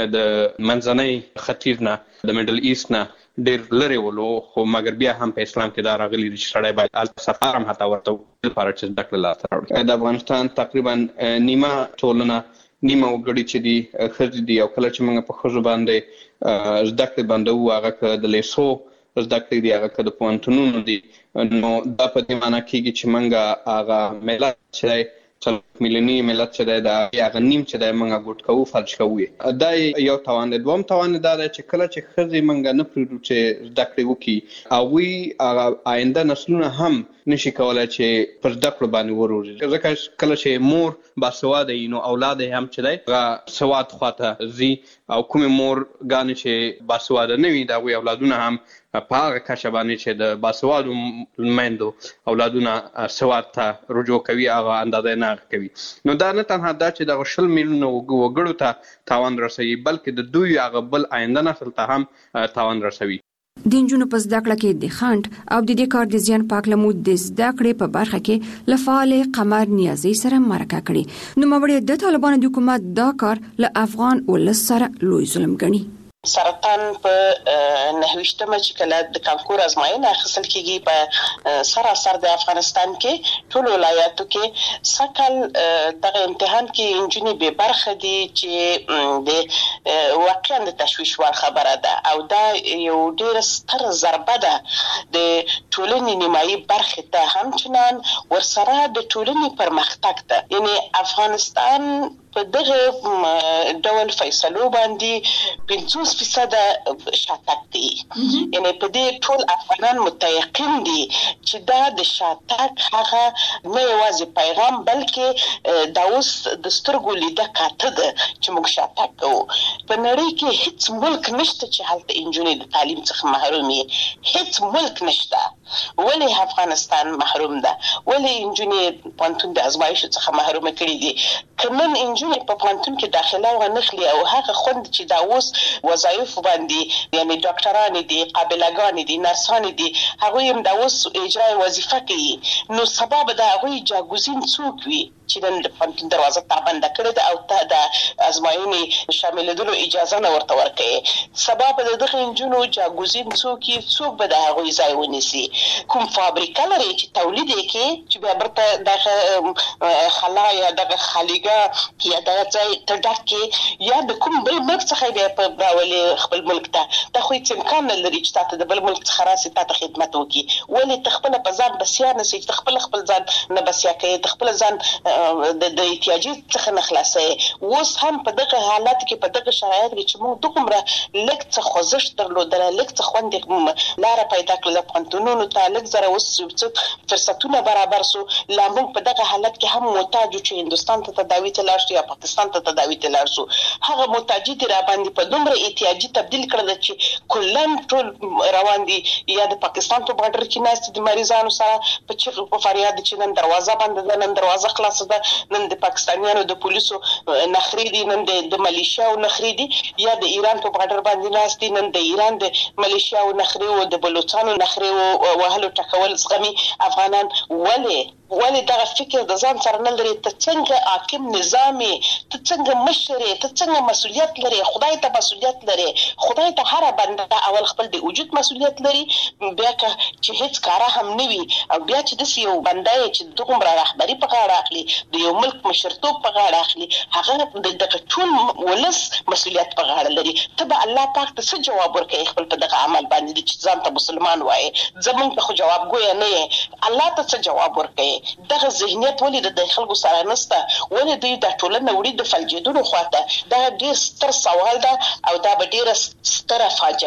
S20: د منځنۍ ختیځ نه، د میډل ایست نه ډېر لرې ولو، خو مګر بیا هم په اسلام کې دا راغلي دي چې سړی باید هلته سفر هم حتی ورته لپاره چې زده کړه لاسته راوړي. د افغانستان تقریبا نیمه ټولنه، نیمه وګړي چې دي ښځې دي، او کله چې موږ په ښځو باندې زده کړې بندوو، هغه که د لیسو زده کړې دي، هغه که د پوهنتونونو دي، نو دا په دې معنی کېږي چې موږ هغه ملت چې دی څلور میلیوني ملت چې دی د هغه نیم چې دی موږ ګوټ کوو، فلج کوو. دا یو تاوان دی. دویم تاوان دا دی چې کله چې ښځې موږ نه پرېږدو چې زده کړې وکړي، هغوی هغه آینده نسلونه هم نشي کولی چې پر زده کړو باندې وروزي، ځکه کله چې مور باسواده وي نو اولاد یې هم چې دی هغه سواد خواته ځي، او کومې مورګانې چې باسواده نه وي د هغوی اولادونه هم په هغه کچه باندې چې د باسوادو میندو اولادونه سواد ته رجوع کوي، هغه اندازه نه کوي. نو دا نه تنها دا چې دغه شل میلیونه وګړو ته تاوان رسوي، بلکې د دوی هغه بل آینده نسل ته هم تاوان رسوي.
S4: د نجونو په زده کړه کې د خنډ او د دې کار د زیان پاک لمود د زده کړې په برخه کې له فعال قمر نیازي سره مرکه کړي. نو مبړې د طالبانو د حکومت دا کار له افغان ولس سره لوی ظلم ګڼي.
S21: سرطان په نهویشتمه چې کله د کانکور ازمایښت اخیستل کېږي په سراسر د افغانستان کې ټول ولایاتو کې سکل دغه امتحان کې انجینی به برخه دي چې د واقعا د تشویش وړ خبره ده، او دا یو ډېر ستر ضربه ده د ټولنې نیمایي برخې ته، همچنان ورسره د ټولنې پرمختګ ته. یعنی افغانستان په دغه ډول فیصلو باندې پنځوس فیصد شاتګ دی. یعنی په دې ټول افغانان متيقن دي چې دا د شاتګ هغه نه یوازې پیغام بلکې دا اوس د سترګو لیده کاته ده چې موږ شاتګ کوو. په نړۍ کې هیڅ ملک نشته چې هلته انجونې د تعلیم څخه محروم وي، هیڅ ملک نشته. ولې افغانستان محروم ده؟ ولې انجونې پوهنتون د ازمایښت څخه محروم کړي دي؟ کمن انجونې په پوهنتون کې داخله ونخلي او هغه خوند چې دا اوس وظایف باندې یعنی ډاکټران دي، قابلګان دي، نرسان دي، هغه هم دا اوس اجرای وظیفه کوي، نو سبب دا هغه جاګوزین څوک وي چې د پوهنتون دروازه تا بنده کړې ده او ته د ازمایښت شاملېدلو اجازه نه ورته ورکوي. سبب د دغه انجونو جاګوزین څوک یې، څوک به د هغوی ځای ونیسي؟ کوم فابریکه لري چې تولید یې کړي چې بیا برته دغه خلا یا دغه خالیګه یا دغه ځای ته ډک کړي، یا د کوم بل ملک څخه بیا په راولي خپل ملک ته؟ دا خو هېڅ امکان نه لري چې تا ته د بل ملک څخه راسي تا ته خدمت وکړي. ولې ته خپله په ځان بسیا نه سې چې ته خپله خپل ځان نه بسیا کوې، ته خپله ځان د احتیاجي څخه نه خلاصوې؟ اوس هم په دغه حالت کې، په دغه شرایط کې چې موږ دومره لږ څه خوځښت درلودلی، لږ څه خوندې لاره پیدا کړله پوهنتونونو ته، لږ زره اوس څه فرصتونه برابر سو، لا موږ په دغه حالت کې هم محتاج یو چې هندوستان ته تداوي ته لاړ شو یا پاکستان ته تداوي ته لاړ شو. هغه محتاجي دې را باندې په دومره احتیاجي تبدیل کړل چې کلن ټول روان دي، یا د پاکستان په بارډر کې ناست دي مریضانو سره په چغو په فریاد چې نن دروازه بنده ده، نن دروازه خلاصه ده، نن د پاکستانیانو د پولیسو نخرې دي، نن د ملیشیاو نخرې دي، یا د ایران په بارډر باندې ناست دي، نن د ایران د ملیشیاو نخرې او د بلوچستانو نخرې وهلو ټکول زغمي افغانان. ولې ولې دغه فکر د ځان سره نه لري؟ ته څنګه حاکم نظامي، ته څنګه مشر، ته څنګه مسؤلیت لري؟ خدای ته مسؤلیت لري. خدای ته هر بنده اول خپل د وجود مسؤلیت لري، بیا که چې هیڅ کاره هم نه وي، او بیا چې داسې یو بنده چې دومره رهبري په غاړه اخلي، د یو ملک مشرتوب په غاړه اخلي، هغه د دغه ټول ولس مسؤلیت په غاړه لري. ته به الله پاک ته څه جواب ورکوې خپل په دغه عمل باندې چې ځان ته مسلمان وایې؟ زمونږ ته خو جوابګویه نه یې، الله ته څه جواب ورکوې؟ دغه ذهنیت ولې د خلکو سره نشته؟ ولې دوی دا ټولنه وړي د فلجېدلو خواته؟ دا ډېر ستر سوال ده او دا به ډېره ستره فاجعه وي.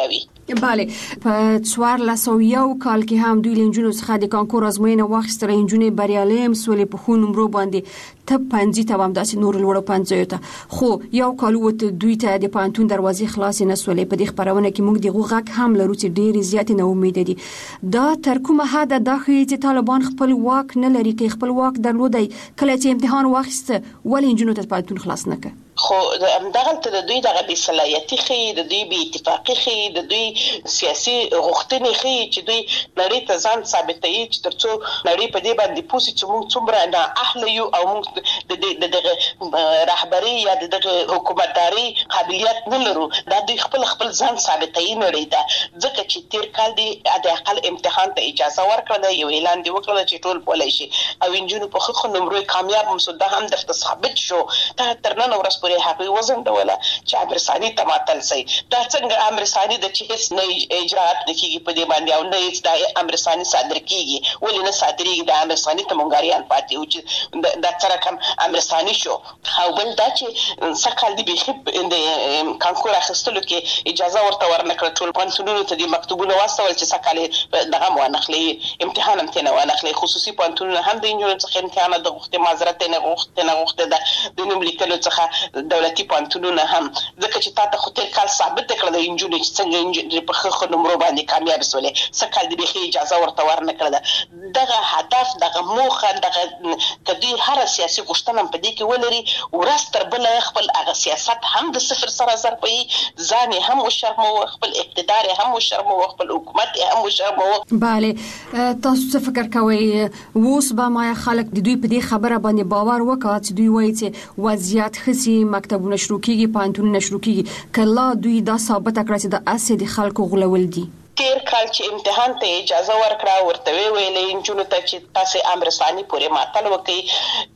S4: bale په څوار لسو یو کال کې هم دوی لنجونو څخه د کانکور ازموینه واخیستل. انجونې بریالۍ مسولې په خو نمرو باندې ته پنځه ته هم داسې نور لوړ پنځه ته خو یو کال وته دوی ته د پانتون دروازې خلاص نه سولې. په دې خبرونه کې موږ دغه غږ هم لرو چې ډېر زیات نه امید دي دا تر کومه حد د خې چې طالبان خپل واک نه لري کې خپل واک درلودي کله چې امتحان واخیسته ولې انجونو ته پانتون خلاص نه کړ.
S21: خو دغه ته د دوی دغه بي صلاحيتي خي د دوی بي اتفاقي خي د دوی سیاسي غوښتنې خي چې دوی نړۍ ته ځان ثابتوي چې ترڅو نړۍ په دې باندې پوسي چې موږ څومره نه اهل یو او موږ د دغه رهبري یا دغه حکومتداري قابلیت نه لرو. دا دوی خپل خپل ځان ثابتوي نړۍ ته ځکه چې تیر کال دی د اقل امتحان ته اجازه ورکړه یو اعلان دی وکړل چې ټول بولای شي او انجونو په خو نمرې کامیاب مسوده هم درته ثابت شو. ته ترنن ورس پورې هغه وزن ډوله چې امر ثاني تماتل سي دا څنګه امر ثاني د چې هیڅ نه اجرات نکېږي په دې باندې او نه هیڅ د امر ثاني صادر کیږي ولې نه صادرېږي د امر ثاني ته مونږاریان پاتې او چې دا سره کوم امر ثاني شو. او بل دا چې سکهال دی به د کانکور اخیستلو کې اجازه ورته ورنکړه ټول پانتونونو ته د مکتوبونو واستول چې سکهال دغه وانخلي امتحان هم تنه وانخلي خصوصي پانتونونه هم د انجونو څخه امتحان د غوښته معذرت نه غوښته نه غوښته د نوم لیکلو څخه دولتي پانتونونه هم ځکه چې تاسو خو تیر کال ثابت کړل د انجونې چې څنګه انجونې په خخ نمبر باندې کامیاب سولې سکهال دی به اجازه ورته ورنکړه. دغه هدف دغه موخه دغه کدي هر سیاسي غوښتنه په دې کې ولري ورستر بل خپل هغه سیاست هم د صفر سره ضربي ځان هم وشرمو خپل اقتدار هم وشرمو خپل حکومت هم وشرمو.
S4: bale تاسو څه فکر کوئ اوس به ما خلک د دوی په دې خبره باندې باور وکړي چې دوی وایي چې وضعیت خسي مکتبونه شروع کیږي پانتونونه شروع کیږي کله دوی دا ثابت کړی چې د اسې د خلکو غولول دي.
S21: تیر کال چې امتحان ته اجازه ورکړه ورته ویلې انجونو ته چې تاسو امر ثاني پورې ماتل وکړي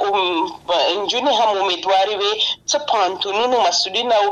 S21: څه انجونې هم امیدواري وي څه پانتونونو مسؤلین او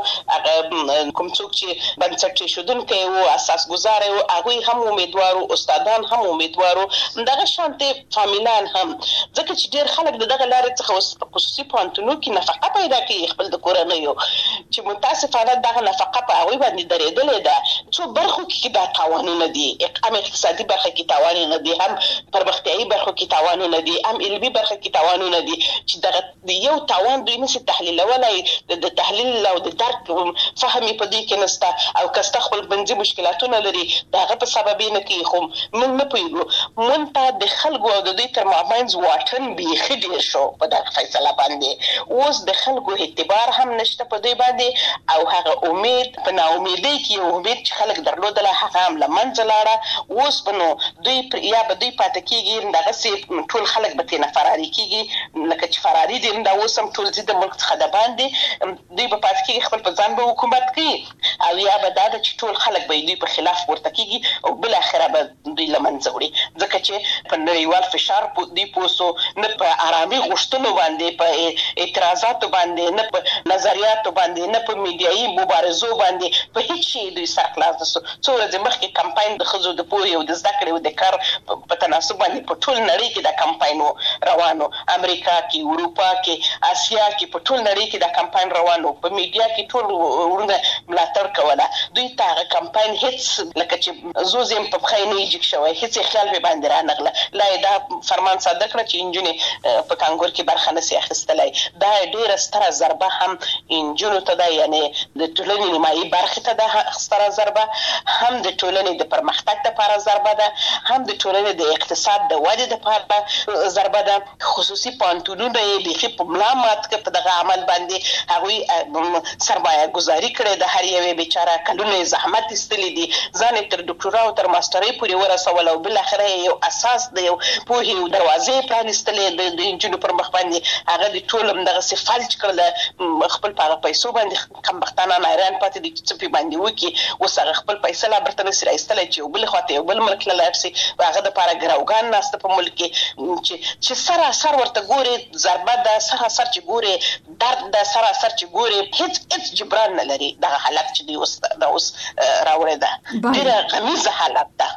S21: کوم څوک چې بنسټ شودونکي او اساس گزار او هغه هم امیدوارو استادان هم امیدوارو دغه شانتي فامیلان هم ځکه چې ډېر خلک دغه لارې څخه خصوصي پانتونو کې نفقه پیدا کوي خپل د کورنۍ چې متاسفانه دغه نفقه په هغه باندې درېدلې ده څو برخو کې تاوانونه دي هم اقتصادي برخه کې تاوانونه دي هم پرمختیایي برخه کې تاوانونه دي هم علمي برخه کې تاوانونه دي چې دغه یو تاوان دوی نشي تحلیلولای د تحلیل او د درک فهمي په دې کې نسته او کسته خپل بنځي مشکلاتونه لري دغه په سبب نه کې خو موږ نه پوهیږو مونږ ته د خلکو او د دوی تر مابین واټن بيخي ډیر شو په دغه فیصله باندې اوس د خلکو اعتبار هم نشته په دې باندې او هغه امید په نا امیدۍ کې امید چې خلک درلودله هغه هم لمنځه لاړه اوس بنو دوی یا به دوی پاتې کېږي دغه سي ټول خلک به تنه فراري کېږي لکه چې فراري دي دا اوس هم ټول زیاده ملک څخه د باندې دوی به پاتې کېږي خپل په ځان به حکومت کوي او یا به دا چې ټول خلک به دوی په خلاف ورته کېږي او بل اخره به دوی لمنځه وړي ځکه چې په نړیوال فشار دوی پوسو نه په آرامي غوښتنو باندې په اعتراضاتو باندې نه په نظریاتو باندې نه په میډیایي مبارزو باندې په هیڅ شي دوی سرخلاص دي څو ورځې مخکې کمپاین د خزو د پوهې او د زده کړې او د کار په تناسب باندې په ټول نړۍ کې د کمپاین روانو امریکا کې اروپا کې اسیا کې په ټول نړۍ کې د کمپاین روانو په میډیا کې ټول ورونه ملاتړ کوله دوی ته کمپاین هیڅ لکه چې زوزم په خای نه یې شوی هیڅ خیال به باندې را نغله لا دا فرمان صادق کړ چې انجونې په کانګور کې برخه نه سي اخیستلای دا ډیره ستره ضربه هم انجونو ته ده یعنی د ټولنې نیمایي برخه ته ده ستره ضربه هم د ټولنې د پرمختګ لپاره ضربه ده هم د ټولنې د اقتصاد د ودې لپاره ضربه ده خصوصي پانتونونه یې لخي په ملامت کې په دغه عمل باندې هغه سرمایه گذاری کړې د هر یوې بیچاره کلونه زحمت استلې دي ځان تر ډاکټرا او تر ماسترۍ پورې ورسول او بل اخره یو اساس د یو پوهې او دروازې پرانستلې د انجونو پر مخ باندې هغه د ټولم دغه سفالج کړل خپل په پیسو باندې کم بختانه نایران پاتې دي چې په باندې وکی اوس هغه خپل پیسې لا برته سره ایستل چې بل خواته بل ملک لا لارسي هغه د پاره ګراوګان ناست په ملک کې چې چې سره سر ورته ګوري ضربه د سراسر چې ګوري درد د سراسر چې ګوري هیڅ هیڅ جبران نه لري دغه حالت چې دی اوس د اوس راوړی ده ډېره غمیزه حالت ده.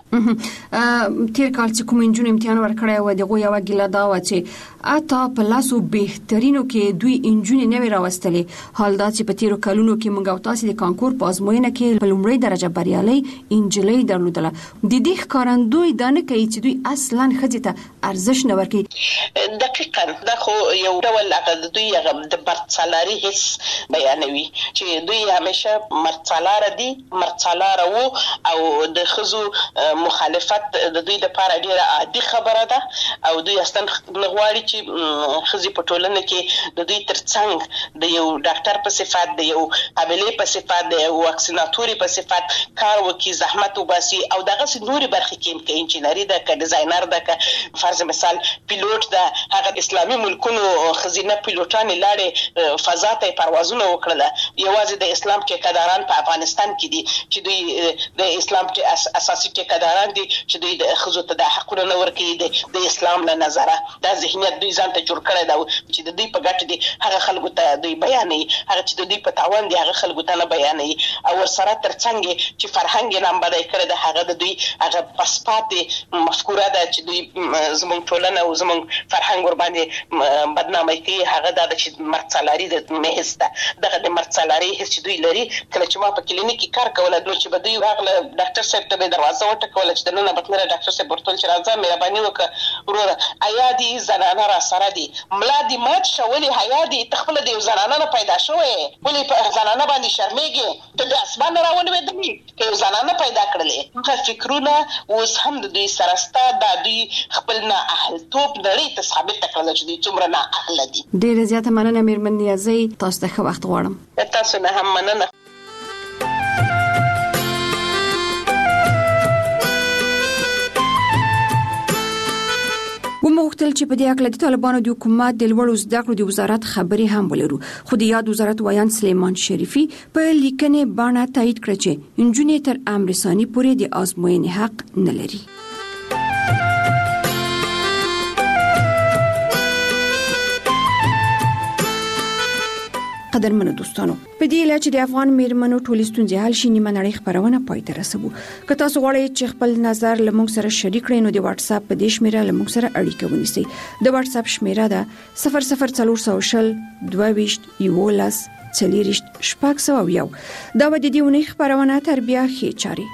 S4: تیر کال چې کوم انجون امتحان ورکړی و دغه یو ګیله دا و چې اته په لاسو بهترینو کې دوی انجون نه وی راوستلې حال دا چې په تیرو کلونو کې موږ او تاسو د کانکور په ازموینه کې په لومړی درجه بریالي انجلۍ درلودله. د دې ښکارندوی دا نه کوي چې دوی اصلا ښځې ته ارزښ نه ورکوي.
S21: دقیقاً دا خو یو ډول هغه د دوی هغه د مرڅلاري حس بیانوي چې دوی همیشه مرڅلاره دي مرڅلاره وو او د ښځو مخالفت د دوی لپاره ډیره عادي خبره ده او دوی اصلا نغواړي چې ښځې په ټولنه کې د دوی ترڅنګ د یو ډاکټر په صفت د یو قابلې په صفت د یو واکسیناتوري په صفت کار وکړي زحمت وباسي او دغسې نورې برخې کې که انجینري ده که ډیزاینر ده که فرض مثال پیلوټ ده هغه اسلامي ملکونو ښځینه پیلوټانې لاړې فضا ته یې پروازونه وکړله. یوازې د اسلام ټیکهداران په افغانستان کې دي چې دوی د اسلام اساسي ټیکهداران دي چې دوی د ښځو ته د حقونه نه ورکوي د اسلام له نظره. دا ذهنیت دوی ځان ته جوړ کړی ده چې د دوی په ګټه دي هغه خلکو ته دوی بیانوي هغه چې د دوی په تاوان دي هغه خلکو ته نه بیانوي او ورسره ترڅنګ چې فرهنګ یې نامبدی کړی ده هغه د دوی هغه پسپاتې مفکوره ده چې دوی زموږ ټولنه او زموږ فرهنګ ورباندې بدنامي کوي هغه دا ده چې مرڅلاري د محض ده. دغه د مرڅلاري حس چې دوی لري کله چې ما په کلینیک کې کار کوله نو چې به دوی هغه ډاکټر صاحب ته به دروازه وټکوله چې دننه به تلله ډاکټر صاحب ورته ویل چې راځه مهرباني وکړه وروره ایا دي زنانه را سره دي ملا دي مات شو ولې حیا دي ته خپله د یو زنانه نه پیدا شوې ولې په زنانه باندې شرمېږې ته د اسمان نه راولوېدلې که یو زنانه پیدا کړلې. هغه فکرونه اوس هم د دوی سره سته دا دوی خپل نه اهلتوب نړۍ ته ثابته کړله چې دوی څومره نه اهله دي.
S4: ډېره زیاته مننه مېرمن نیازۍ تاسو ته ښه وخت غواړم.
S21: تاسو نه هم مننه.
S4: ومغتل چې په دې اړه د طالبانو د حکومت د لوړو زده کړو د وزارت خبري هم ولرو خو د یاد وزارت وایان سلیمان شریفي په لیکنې باندې تایید کړ چې انجونې تر امر ثاني پورې د آزموینې حق نه لري. قدرمنو دوستانو په دې لاره چې د افغان میرمنو ټولې ستونزې حل شي نیمه نړۍ خبرونه پای ته رسوو. که تاسو غواړئ چې خپل نظر له موږ سره شریک کړئ نو د واتس اپ په دې شمیره له موږ سره اړیکه ونیسئ. د واتس اپ شمیره ده صفر صفر څلور سوه شل دوه ویشت یولس څلوېښت شپږ سوه یو. دا به د دې اونۍ خبرونه تر بیا ښې چارې.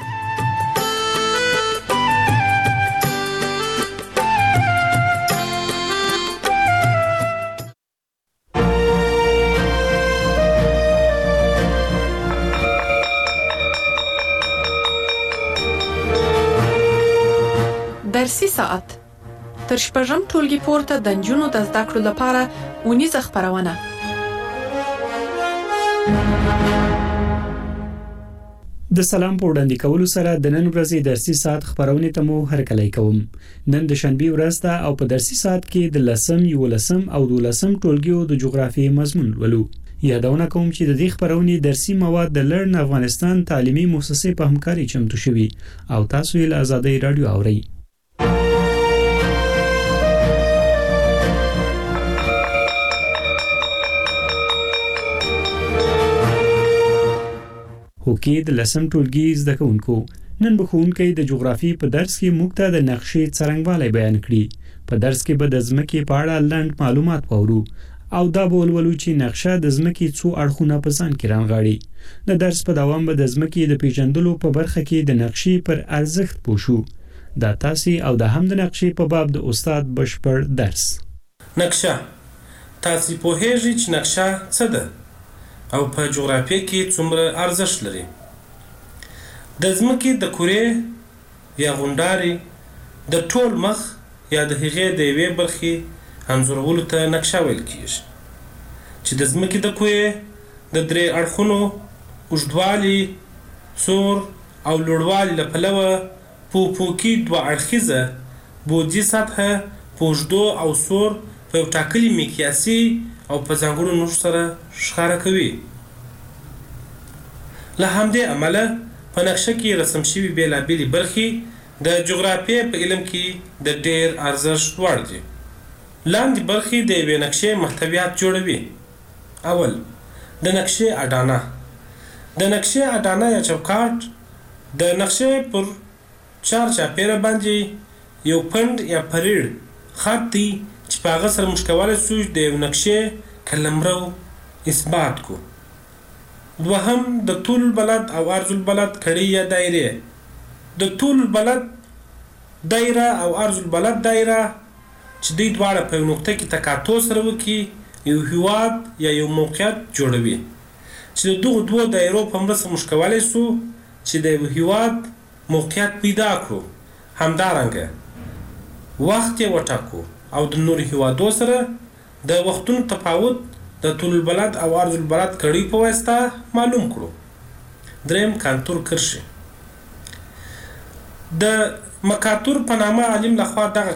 S7: درسي ساعت تر شپږم ټولګي پورته د نجونو د زده کړو لپاره اونیزه خبرونه.
S22: د سلام په وړاندې کولو سره د نن ورځې درسي ساعت خبرونه ته مو هرکلی کوم. نن د شنبه ورځ ده او په درسي ساعت کې د لسم یولسم او دولسم ټولګیو د جغرافیې مضمون ولو. یادونه کوم چې د دې خبرونې درسي مواد د لرن افغانستان تعلیمي مؤسسې په همکاري چمتو شوي او تاسو یې له آزادۍ رادیو اورئ. هوکې د لسم ټولګي زده کوونکو نن به ښوونکی د جغرافي په درس کې موږ ته د نقشې څرنګوالی بیان کړي. په درس کې به د ځمکې په اړه لنډ معلومات واورو او دا به ولولو چې نقشه د ځمکې څو اړخونه په ځان کې رانغاړي. د درس په دوام به د ځمکې د پیژندلو په برخه کې د نقشې پر ارزښت پوه شو. دا تاسې او د هم د نقشې په باب د استاد بشپړ درس.
S23: نقشه تاسې پوهیږئ چې نقشه څه ده او په جغرافیه کې څومره ارزښت لري. د ځمکې د کورې یا غونډارې د ټول مخ یا د هغې د یوې برخې انځورولو ته نقشه ویل کیږي چې د ځمکې د کورې د درې اړخونو اوږدوالي سور او لوړوالي له پلوه په افقي دوه اړخیزه بعدي سطحه په اوږدو او سور په یو ټاکلي مقیاسي او په ځانګړو نښو سره ښکاره کوي. له همدې امله په نقشه کې رسم شوي بېلابېلې برخې د جغرافیې په علم کې د ډېر ارزښت وړ دي. لاندې برخې د یوې نقشې محتویات جوړوي. اول د نقشې اډانه. د نقشې اډانه یا چوکاټ د نقشې پر چار چاپیره باندې یو پند یا پریړ خط دی چې په هغه سره موږ کولی شو د یو نقشې قلمرو اثبات کو. دوهم د طول البلد او عرض البلد کړي یا دایره. د طول البلد دایره او عرض البلد دایره چې دوی دواړه په یو نقطه کې تقاطع سره وکړي یو هیواد یا یو موقعیت جوړوي چې د دغو دوو دایرو په مرسته موږ کولی شو چې د یو هیواد موقعیت پیدا کړو. همدارنګه وخت یې وټاکو او د نورو هیوادو سره د وختونو تفاوت د طول البلد او عرض البلد کړي په واسطه معلوم کړو. دریم کانتور کرښې. د مکاتور په نامه عالم لخوا دغه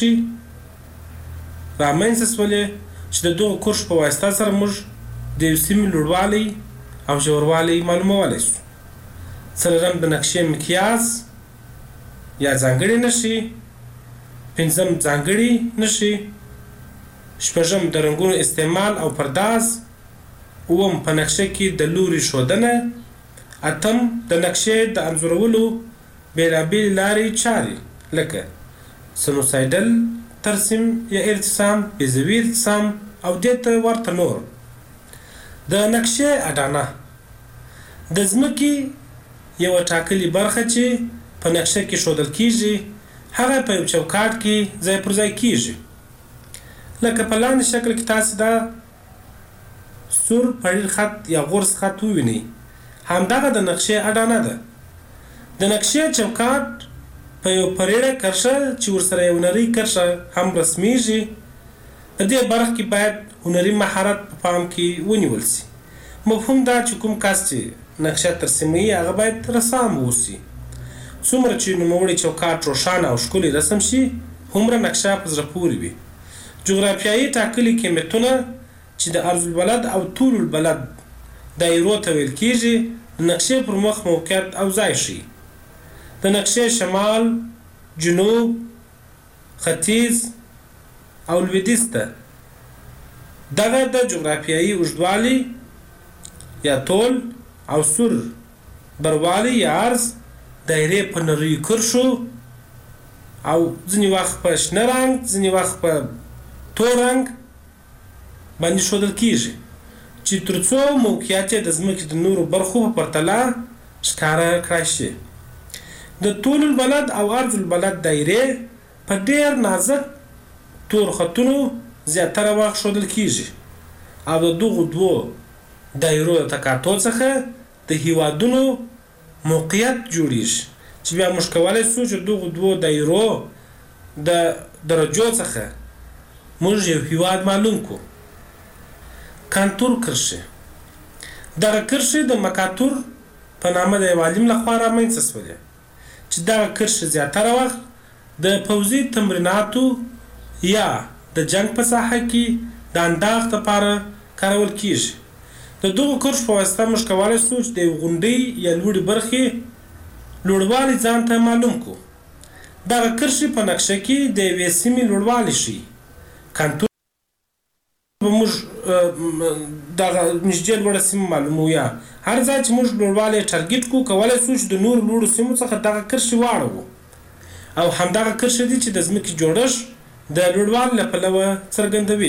S23: کرښې رامنځته شولې چې د دغو کرښو په واسطه سره موږ د یو سیمې لوړوالی او ژوروالی معلومولی شو. څلورم د نقشې مقیاس یا ځانګړې نښې. پنځم ځانګړي نښې. شپږم د رنګونو استعمال او پرداز. اووم په نقشه کې د لوري ښودنه. اتم د نقشې د انځورولو بېلابېلې لارې چارې لکه سنوسایډل ترسیم یا ارتسام، بیضوي ارتسام او دې ته ورته نور. د نقشې اډانه د ځمکې یوه ټاکلې برخه چې په نقشه کې ښودل کیږي هغه په یو چوکاټ کې ځای پر ځای کیږي. لکه په لاندې شکل کې تاسې دا سور پړیر خط یا غرز خط ووینئ. همدغه د نقشې اډانه ده. د نقشې چوکاټ په یو پریړه کرښه چې ورسره یو نرۍ کرښه هم رسمیږي. په دې برخه کې باید هنري مهارت په پام کې ونیول سي. مفهوم دا چې کوم کس چې نقشه ترسیموي هغه باید رسام واوسي. څومره چې نوموړی چوکاټ روښانه او ښکلی رسم شي هومره نقشه په زړه پورې وي. جغرافیایي ټاکلي قیمتونه چې د عرض البلد او طول البلد دایرو ته ویل کیږي د نقشې پر مخ موقعیت او ځای ښیي. د نقشې شمال، جنوب، ختیځ او لویدیځ ته دغه د جغرافیایي اوږدوالي یا طول او سور بروالی یا عرض دایرې په نریو کرښو او ځینې وخت په شنه رنګ ځینې وخت په تور رنګ باندې ښودل کیږي چې تر څو موقعیت یې د ځمکې د نورو برخو په پرتله ښکاره کړای شي. د طول البلد او عرض البلد دایرې په ډېر نازک تور خطونو زیاتره وخت ښودل کیږي او د دغو دوو دایرو د تقاطع څخه د هیوادونو موقعیت جوړیږي چې بیا موږ کولی شو چې دغو دوو دایرو د درجو څخه موږ یو هیواد معلوم کو. کانتور کرښې. دغه کرښې د مکاتور په نامه د یو عالم لخوا رامنځته شولې چې دغه کرښې زیاتره وخت د پوځي تمریناتو یا د جنگ په ساحه کې د انداز لپاره کارول کیږي. د دغو کرښو په واسطه موږ کولی شو چې د یو غونډۍ یا لوړې برخې لوړوالی ځان ته معلوم کو. دغه کرښې په نقشه کې د یوې سیمې لوړوالی ښیي. کانتور به موږ دغه نږدې لوړه سیمه معلومو یا هر ځای چې موږ لوړوالی ټارګېټ کړو کولی شو چې د نورو لوړو سیمو څخه دغه کرښې واړوو او همدغه کرښې دي چې د ځمکې جوړښت د لوړوالي له پلوه څرګندوي.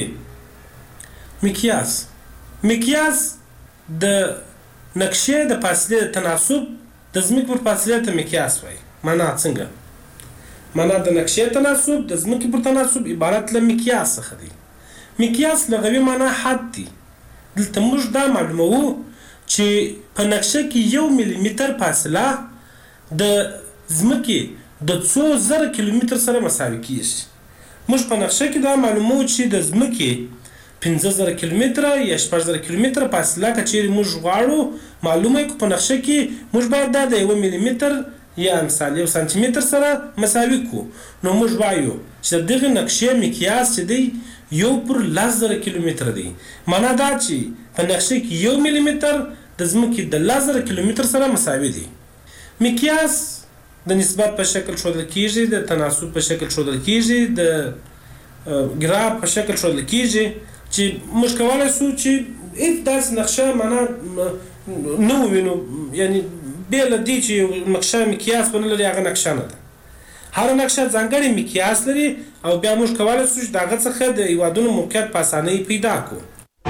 S23: مقیاس. مقیاس د نقشې د فاصلې د تناسب د ځمکې پر فاصلې ته مقیاس وایي. معنا څنګه؟ معنا د نقشې تناسب د ځمکې پر تناسب عبارت له مقیاس څخه دی. مقیاس لغوي معنا حد دی. دلته موږ دا معلوموو چې په نقشه کې یو ملي متر فاصله د ځمکې د څو زره کیلومتر سره مساوي کیږي. موږ په نقشه کې دا معلوموو چې د ځمکې پنځه زره کیلومتره یا شپږ زره کیلومتره فاصله که چیرې موږ غواړو معلومه کړو په نقشه کې موږ باید دا د یوه ملي متر یا مثال یو سانتي متر سره مساوي کړو. نو موږ وایو چې د دغې نقشې مقیاس چې دی یو پر لس زره کیلومتر دی. معنا دا چې په نقشه کې یو ملي متر د ځمکې د لس زره کیلومتر سره مساوي دی. مقیاس د نسبت په شکل ښودل کیږي، د تناسب په شکل ښودل کیږي، د ګراف په شکل ښودل کېږي چې موږ کولی شو چې هېڅ داسې نقشه معنا نه ووینو، یعنې بې له دې چې یو نقشه مقیاس ونه لري هغه نقشه نه ده. هره نقشه ځانګړی مقیاس لري او بیا موږ کولی شو چې د هغه څخه د هېوادونو موقعیت په اسانۍ پیدا کړو.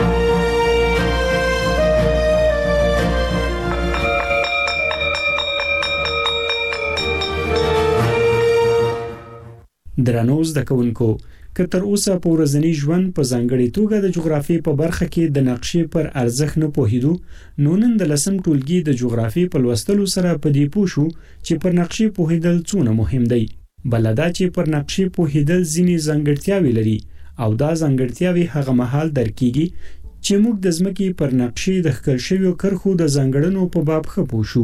S22: درنو زده کوونکو، که تر اوسه په ورځني ژوند په ځانګړې توګه د جغرافیې په برخه کې د نقشې پر ارزښت نه پوهېدو، نو نن د لسم ټولګي د جغرافیې په لوستلو سره په دې پوه شو چې پر نقشې پوهېدل څونه مهم دی. بله دا چې پر نقشې پوهېدل ځینې ځانګړتیاوې لري او دا ځانګړتیاوې هغه مهال درک کېږي چې موږ د ځمکې پر نقشې د ښکل شویو کرښو د ځانګړنو په باب ښه پوه شو.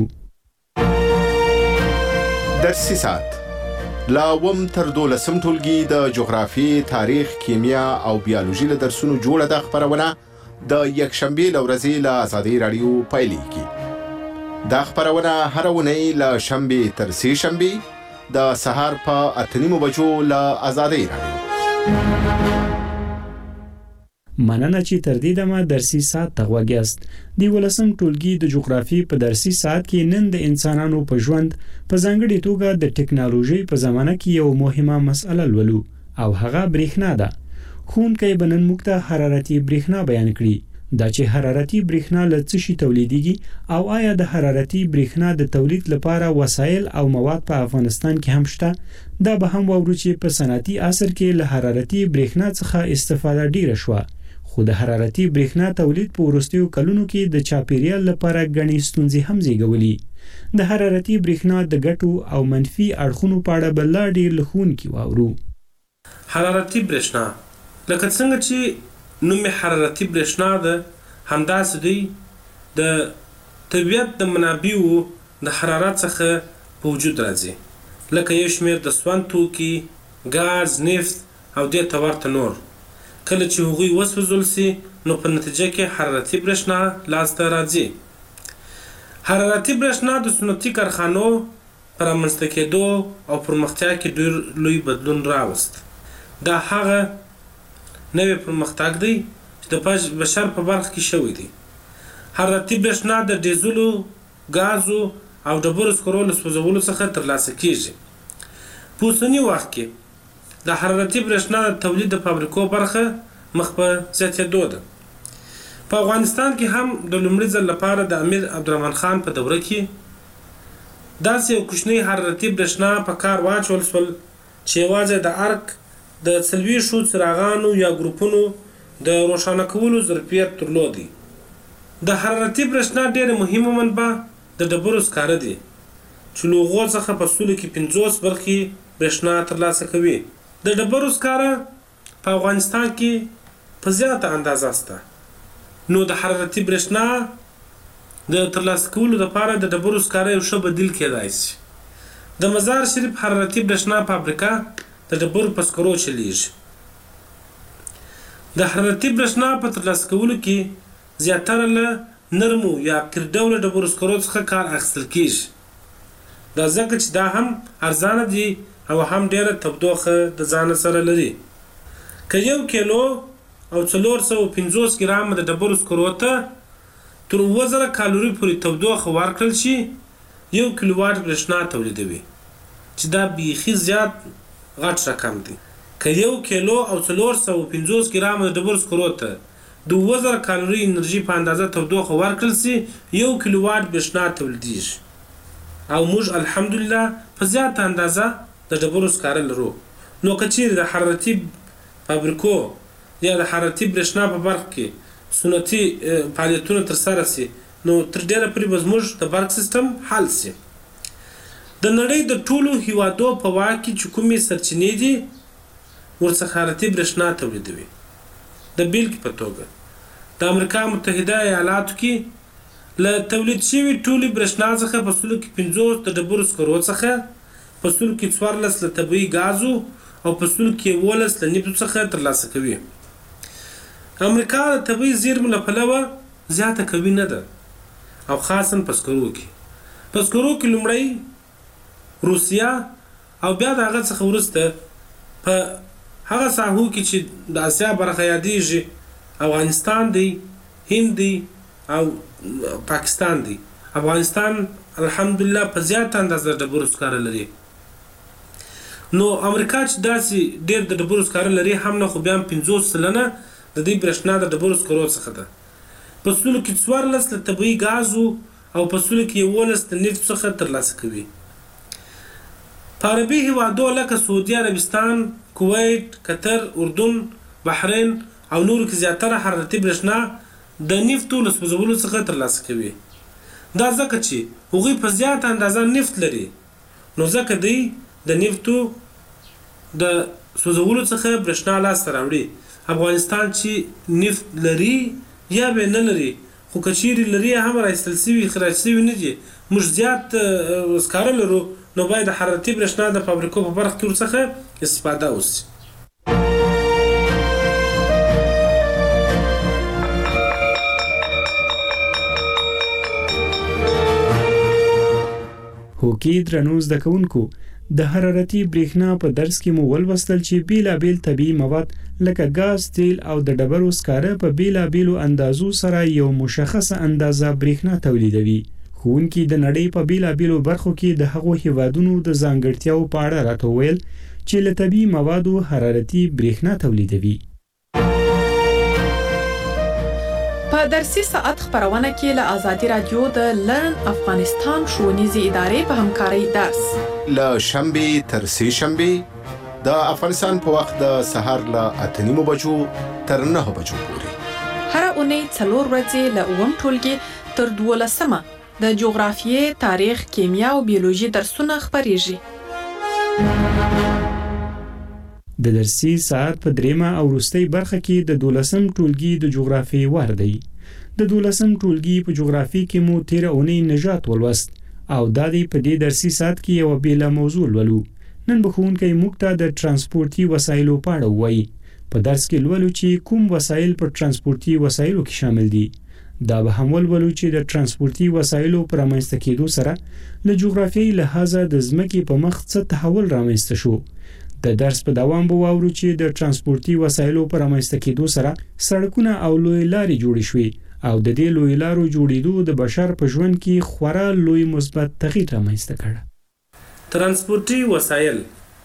S3: درسي ساعت لا وم تر دولسم ټولګي د جغرافي، تاریخ، کیمیا او بیولوژي له درسونو جوړه ده خبرونه د یکشنبې له ورځې له آزادۍ راډیو پیلېږي. دا خبرونه هره اونۍ له شنبې تر سې شنبې د سهار په اته نیمو بجو له آزادۍ راډیو.
S22: مننه چې تر دې دمه درسي ساعت ته غوږ یاست. د ولسم ټولګي د جغرافي په درسي ساعت کې نن د انسانانو په ژوند په ځانګړې توګه د ټکنالوژي په زمانه کې یو مهمه مسأله لولو او هغه برېښنا ده. ښوونکی به نن موږ ته حرارتي برېښنا بیان کړي. دا چې حرارتي برېښنا له څه شي تولیدېږي او آیا د حرارتي برېښنا د تولید لپاره وسایل او مواد په افغانستان کې هم شته؟ دا به هم واورو چې په صنعتي عصر کې له حرارتي برېښنا څخه استفاده ډیره شوه، خو د حرارتي برېښنا تولید په وروستیو کلونو کې د چاپیریال لپاره ګڼې ستونزې هم زیږولي. د حرارتي برېښنا د ګټو او منفي اړخونو په اړه به لا ډېر له ښوونکي واورو.
S23: حرارتي برېښنا لکه څنګه چې نوم حرارتي برېښنا ده، همداسې دی د طبیعت د منابعو د حرارت څخه په وجود راځي، لکه یو شمېر د سون توکي، ګاز، نفت او دې ته ورته نور. کله چې هغوی وسوځول سي نو په نتیجه کې حرارتي برېښنا لاسته راځي. حرارتي برېښنا د صنعتي کارخانو په رامنځته کېدو او پرمختیا کې ډېر لوی بدلون راوست. دا هغه نوی پرمختګ دی چې د بشر په برخه کې شوی دی. حرارتي برېښنا د ډیزلو، ګازو او ډبرو سکرو له سوځولو څخه ترلاسه کېږي. په اوسني وخت کې د حرارتي برېښنا د تولید د فابریکو برخه مخ په زیاتېدو ده. په افغانستان کې هم د لومړي ځل لپاره د امیر عبدالرحمن خان په دوره کې داسې یو کوچنی حرارتي برېښنا په کار واچول شول چې یوازې د ارک د څلوېښتو څراغانو یا ګروپونو د روښانه کولو ظرفیت درلودی. د حرارتي برېښنا ډېره مهمه منبع د ډبرو سکاره دي چې له هغو څخه په سلو کې پنځوس برخې برېښنا ترلاسه کوي. د ډبرو سکاره په افغانستان کې په زیاته اندازه شته، نو د حرارتي برېښنا د ترلاسه کولو لپاره د ډبرو سکاره یو ښه بدیل کېدای شي. د مزار شریف حرارتي برېښنا فابریکه د ډبرو په سکرو چلیږي. د حرارتي برېښنا په ترلاسه کولو کې زیاتره له نرمو یا قیر ډوله ډبرو سکرو څخه کار اخیستل کېږي. دا ځکه چې دا هم ارزانه دي او هم ډېره تودوخه د ځان سره لري. که یو کیلو او څلور سوه پنځوس ګرامه د ډبرو سکرو ته تر اووه زره کالوري پورې تودوخه ورکړل شي، یو کیلو واټ برېښنا تولیدوي، چې دا بیخي زیات غټ رقم دی. که یو کیلو او څلور سوه پنځوس ګرامه د ډبرو سکرو ته د اووه زره کالوري انرژي په اندازه تودوخه ورکړل شي، یو کیلو واټ برېښنا تولیدېږي. او موږ الحمدلله په زیاته اندازه د ډبرو سکاره لرو. نو که چیرې د حرارتي فابریکو یا د حرارتي برېښنا په برخه کې سنتي فعالیتونه ترسره شي، نو تر ډېره پورې به زموږ د برق سیستم حل شي. د نړۍ د ټولو هیوادو په واک کې چې کومې سرچینې دي ورڅخه حرارتي برېښنا تولیدوي. د بیلګې په توګه د امریکا متحده ایالاتو کې له تولید شوي ټولې برېښنا څخه په سلو کې پنځوس د ډبرو سکرو څخه، په سلو کې څوارلس له طبیعي ګازو او په سلو کې یولس له نفتو څخه ترلاسه کوي. امریکا د طبیعي زیرمو له پلوه زیاته قوي نه ده، او خاصا په سکرو کې. په سکرو کې لومړی روسیه او بیا د هغه څخه وروسته په هغه ساحو کې چې د اسیا برخه یادېږي افغانستان دی، هند دی او پاکستان دی. افغانستان الحمدلله په زیات اندازه ډبرو سکاره لري. نو امریکا چې داسې ډېر د ډبرو سکاره لري هم نه، خو بیا هم پنځوس سلنه د دې برېښنا د ډبرو سکرو څخه ده. په سلو کې څوارلس له طبیعي ګازو او په سلو کې یولس د نفت څخه ترلاسه کوي. په عربي هېوادو لکه سعودي عربستان، کویت، قطر، اردن، بحرین او نورو کې زیاتره حرارتي برېښنا د نفتو له سوځولو څخه ترلاسه کوي. دا ځکه چې هغوی په زیاته اندازه نفت لري، نو ځکه دوی د نفتو د سوځولو څخه برېښنا لاسته راوړي. افغانستان چې نفت لري یا به نه لري، خو که چیرې لري هم راایستل سوي خراج سوي نه دي، موږ زیات سکاره لرو، نو باید د حرارتي برېښنا د فابریکو په برخه کې ورڅخه استفاده وشي.
S22: هوکي درنو زده کوونکو، د حرارتي برېښنا په درس کې مو ولوستل چې بیلابیل طبیعي مواد لکه ګاز، تیل او د ډبرو سکاره په بیلابیلو اندازو سره یو مشخصه اندازه برېښنا تولیدوي. ښوونکي د نړۍ په بیلابیلو برخو کې د هغو هیوادونو د ځانګړتیاو په اړه راته وویل چې له طبیعي موادو حرارتي برېښنا تولیدوي.
S7: په درسي ساعت خبرونه کې له آزادي رادیو د لرن افغانستان ښوونیزې ادارې په همکارۍ درس
S3: له شنبې تر سې شنبې د افغانستان په وخت د سهار له اته نیمو بجو تر نهه بجو پورې،
S7: هره اونۍ څلور ورځې له اووم ټولګي تر دولسمه د جغرافیې، تاریخ، کیمیا او بیولوژي درسونه خپریږي.
S22: د درسي ساعت په دریمه او وروستۍ برخه کې د دولسم ټولګي د جغرافیې وار دی. د دولسم ټولګي په جغرافي کې مو تیره اونۍ نژاد ولوست او دا دی په دې درسي ساعت کې یوه بیله موضوع لولو. نن به ښوونکی موږ ته د ترانسپورتي وسایلو په اړه ووایي. په درس کې لولو چې کوم وسایل په ترانسپورتي وسایلو کې شامل دي. دا به هم ولولو چې د ترانسپورتي وسایلو په رامنځته کېدو سره له جغرافیایي لحاظه د ځمکې په مخ څه تحول رامنځته شو. د درس په دوام به واورو چې د ترانسپورتي وسایلو په رامنځته کېدو سره سړکونه او لوی لارې جوړې شوې او د دې لوی لارو جوړېدو د بشر په ژوند کې خورا لوی مثبت تغییر رامنځته کړ.
S23: ترانسپورتي وسایل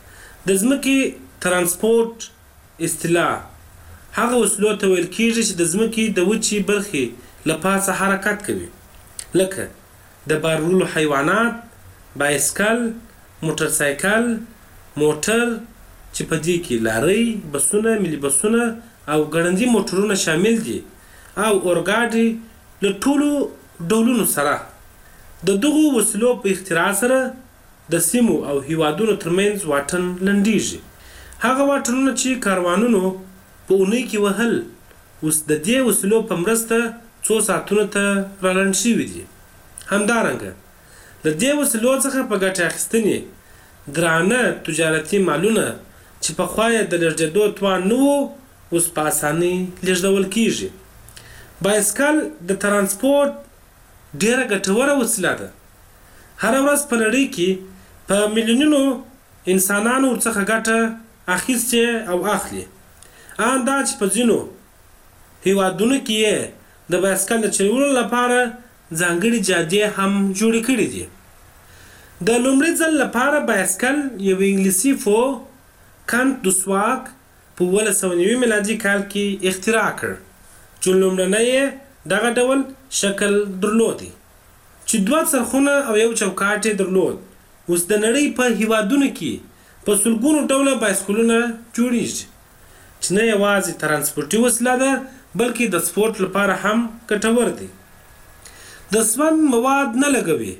S23: د ځمکې ترانسپورت اصطلاح هغه وسیلو ته ویل کېږي چې د ځمکې د وچې برخې له پاسه حرکت کوي، لکه د بار وړلو حیوانات، بایسکل، موټرسایکل، موټر چې په دې کې لارۍ، بسونه، ملي بسونه او ګړندي موټرونه شامل دي او اورګاډي له ټولو ډولونو سره. د دغو وسیلو په اختراع سره د سیمو او هیوادونو ترمنځ واټن لنډیږي. هغه واټنونه چې کاروانونو په اونۍ کې وهل اوس د دې وسیلو په مرسته څو ساعتونو ته رالنډ شوي دي. همدارنګه له دې وسیلو څخه په ګټې اخیستنې ګرانه تجارتي مالونه چې پخوا یې د لېږدېدو توان نه و اوس په اسانۍ لېږدول کېږي. بایسکل د ترانسپورت ډېره ګټوره وسیله ده. هره ورځ په نړۍ کې په میلیونونو انسانانو ورڅخه ګټه اخیستې او اخلي. ان دا چې په ځینو هیوادونو کې یې د بایسکل د چلولو لپاره ځانګړي جادې هم جوړې کړي دي. د لومړي ځل لپاره بایسکل یو انګلیسي فو کانت دوسواک په اوولس سوه نوي میلادي کال کې اختراع کړ چې لومړنی یې دغه ډول شکل درلودی چې دوه څرخونه او یو چوکاټ یې درلود. اوس د نړۍ په هیوادونو کې په سلګونو ډوله بایسکلونه جوړیږي چې نه یوازې ترانسپورتي وسیله ده بلکې د سپورت لپاره هم ګټور دی. د سون مواد نه لګوي،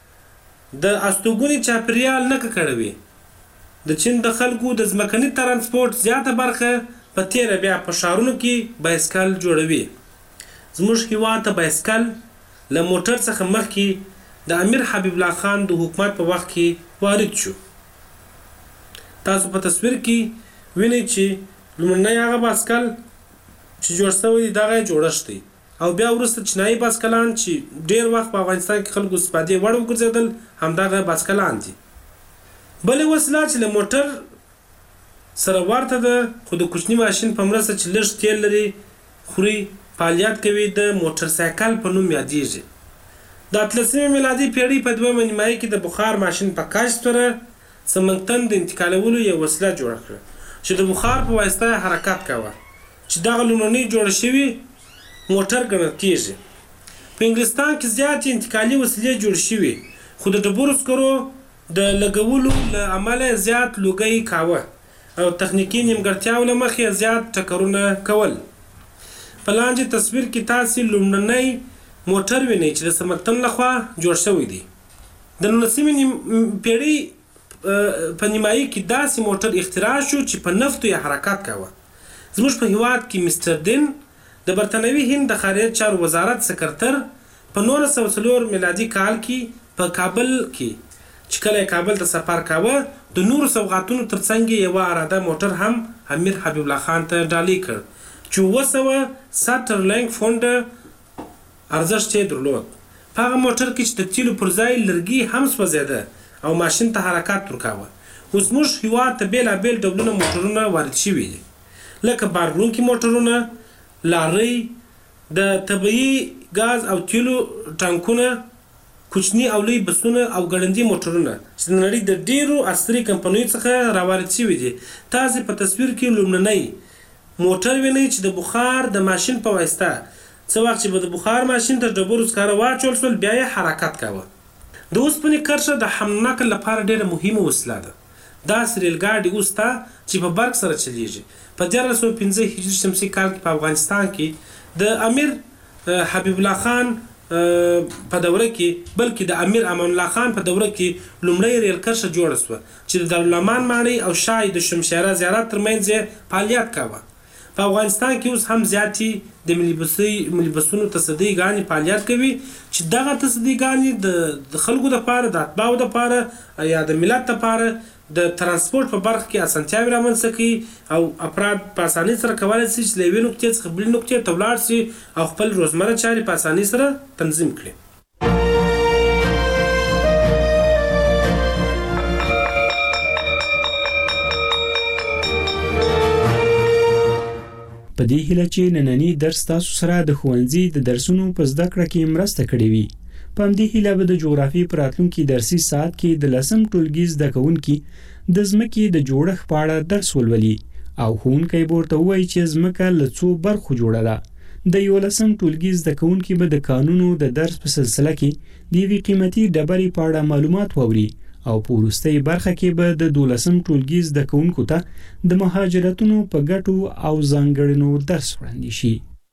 S23: د استوګنې چاپیریال نه ککړوي. د چین د خلکو د ځمکني ترانسپورت زیاته برخه په تیره بیا په ښارونو کې بایسکل جوړوي. زموږ هیواد ته بایسکل له موټر څخه مخکې د امیر حبیب الله خان د حکومت په وخت کې وارد شو. تاسو په تصویر کې وینئ چې لومړنی هغه بایسکل چې جوړ شوی دی دغه جوړښت دی او بیا وروسته چینایي بایسکلان چې ډېر وخت په افغانستان کې خلکو استفادې وړ وګرځېدل همدغه بایسکلان دي. بلې وسیله چې له موټر سره ورته ده، خو د کوچني ماشین په مرسته چې لږ تیل لري خوري فعالیت کوي د موټر سایکل په نوم یادیږي. د اتلسمې میلادي پیړۍ په دویمه نیمایي کې د بخار ماشین په کشف سره څمکنتن د انتقالولو یو وسیله جوړه کړه چې د بخار په واسطه حرکت کاوه چې دغه لومړنۍ جوړه شوي موټر ګڼل کیږي. په انګلستان کې زیاتې انتقالي وسیلې جوړ شوي، خو د ډبرو سکرو د لګولو له امله زیات لوګی کاوه او تخنیکي نیمګړتیاو له مخې زیات ټکرونه کول. په لاندې تصویر کې تاسې لومړنی موټر وینئ چې د څمکنتن لخوا جوړ شوی دی. د نولسمې پیړۍ په نیمایي کې داسې موټر اختراع شو چې په نفتو یې حرکت کاوه. زموږ په هیواد کې مستر دین د برطانوي هند د خارجه چارو وزارت سکرتر په نولس سوه څلور میلادي کال کې په کابل کې چې کله کابل ته سفر کاوه د نورو سوغاتونو ترڅنګ یوه اراده موټر هم امیر حبیب الله خان ته ډالۍ کړ چې اووه سوه سټرلینګ فونډه ارزښت یې درلود. په هغه موټر کې چې د تیلو پر ځای لرګي هم سوځېده او ماشین ته حرکت ورکاوه. اوس موږ هیواد ته بېلابېل ډولونه موټرونه وارد شوي دي، لکه بارونکي موټرونه، لارۍ، د طبیعي ګاز او تیلو ټانکونه، کوچني او لوی بسونه او ګړندي موټرونه چې د نړۍ د ډېرو عصري کمپنیو څخه راوارد شوي دي. تاسې په تصویر کې لومړنی موټر وینئ چې د بخار د ماشین په واسطه څه وخت چې به د بخار ماشین ته ډبرو سکاره واچول شول بیا یې حرکت کاوه. د اوسپنې کرښه د حمل نقل لپاره ډېره مهمه وسیله ده. داسې ریلګاډي اوس ته چې په برق سره چلیږي. په دیارلس سوه پنځه هجري شمسي کال کې په افغانستان کې د امیر حبیب الله خان په دوره کې بلکې د امیر امان الله خان په دوره کې لومړی ریل کرښه جوړه شوه چې د دارالامان ماڼۍ او شای د شمشیره زیارت ترمنځ یې فعالیت کاوه. په افغانستان کې اوس هم زیاتې د ملي بسونو تصدۍ ګانې فعالیت کوي چې دغه تصدۍ ګانې د خلکو دپاره، د اتباعو دپاره یا د ملت دپاره د ترانسپورټ په برخه کې اسانتیاوې رامنځته کوي او افراد په اسانۍ سره کولی شي چې له یوې نقطې څخه بلې نقطې ته ولاړ شي او خپل روزمره چارې په اسانۍ سره تنظیم کړي.
S22: په دې هیله چې نننی درس تاسو سره د ښوونځي د درسونو په زده کړه کې مرسته کړې وي. په همدې هیله به د جغرافیې په راتلونکي درسي ساعت کې د لسم ټولګي زده کوونکي د ځمکې د جوړښت په اړه درس ولولي او ښوونکی به ورته ووایي چې ځمکه له څو برخو جوړه ده. د یولسم ټولګي زده کوونکي به د قانونو د درس په سلسله کې د یوې قیمتي ډبرې په اړه معلومات واوري او په وروستۍ برخه کې به د دولسم ټولګي زده کوونکو ته د مهاجرتونو په ګټو او ځانګړنو درس وړاندې شي.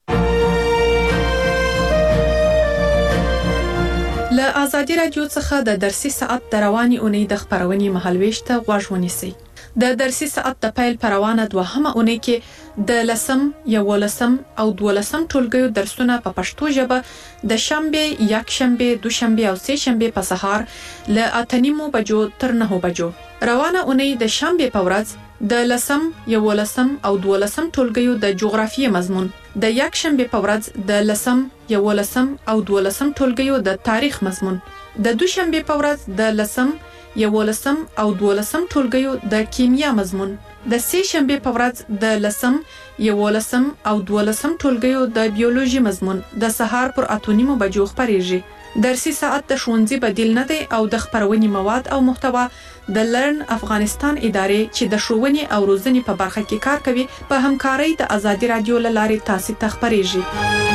S7: له ازادي راډیو څخه د درسي ساعت د رواني اونۍ د خبرونې مهالويش ته غوږ ونیسئ. د درسي ساعت د پیل پر روانه دوهمه اونۍ کې د لسم، یولسم او دولسم ټولګیو درسونه په پښتو ژبه د شنبه، یکشنبه، دوشنبه او سه شنبه په سهار له اته نیمو بجو تر نهو بجو. روانه اونۍ د شنبه په ورځ د لسم، یولسم او دولسم ټولګیو د جغرافیې مضمون، د یکشنبه په ورځ د لسم، یولسم او دولسم ټولګیو د تاریخ مضمون، د دوشنبه په ورځ د لسم، یولسم او دولسم ټولګیو د کیمیا مضمون، د سه شنبه په ورځ د لسم، یولسم او دولسم ټولګیو د بیولوژي مضمون د سهار پر اته نیمو بجو خبرېږي. درسي ساعت د ښوونځي بدیل نه دی او د خبرونې مواد او محتوا د لرن افغانستان ادارې چې د ښوونې او روزنې په برخه کې کار کوي په همکارۍ د ازادي راډیو له لارې تاسو ته خبرېږي.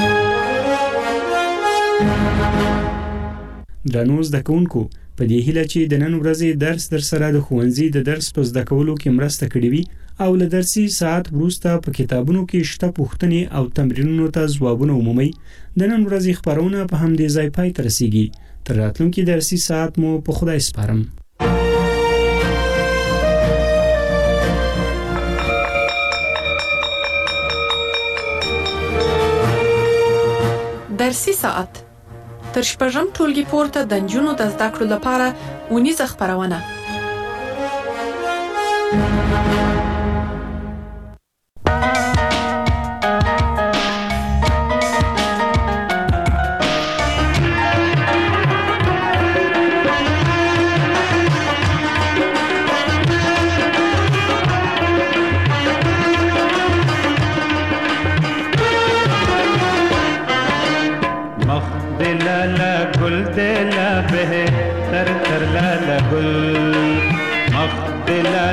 S22: درنو زده کوونکو، په دې هیله چې د نن ورځې درس در سره د ښوونځي د درس په زده کولو کې مرسته کړې وي او له درسي ساعت وروسته په کتابونو کې شته پوښتنې او تمرینونو ته ځوابونه ومومئ. د نن ورځې خبرونه په همدې ځای پای ته رسیږي. تر راتلونکي درسي ساعت مو په خدای سپارم.
S7: درسي ساعت تر شپږم ټولګي پورته د نجونو د زده کړو لپاره اونیزه خبرونه.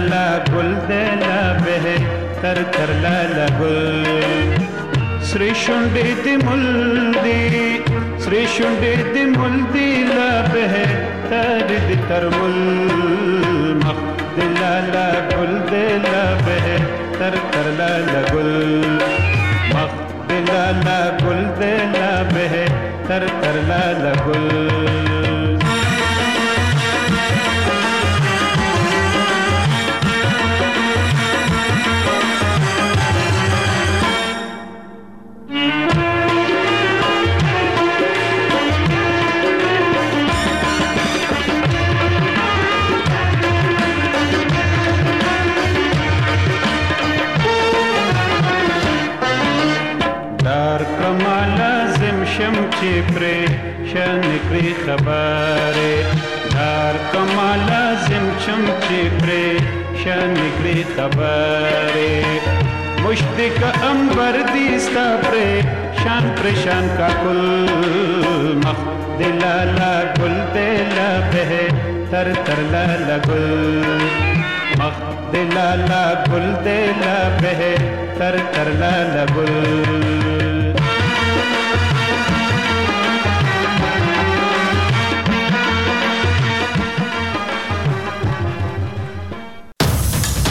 S6: لالا گل دے لا بہے تر تر لالا گل سری شونډې دې مل دې سری شونډې دې مل دې لا بهه تر دې تر مل مخ دې لالا ګل دې لا بهه تر تر لالا ګل مخ دې لالا ګل دې لا بهه تر تر لالا ګل شن کری خبره دار کما لازم چم چی پری شن کری خبره مشتق انبر دیستا پری شان پریشان کا کل مخ دلالا گل دلا بہے تر تر لالا گل مخ دلالا گل دلا بہے تر تر لالا گل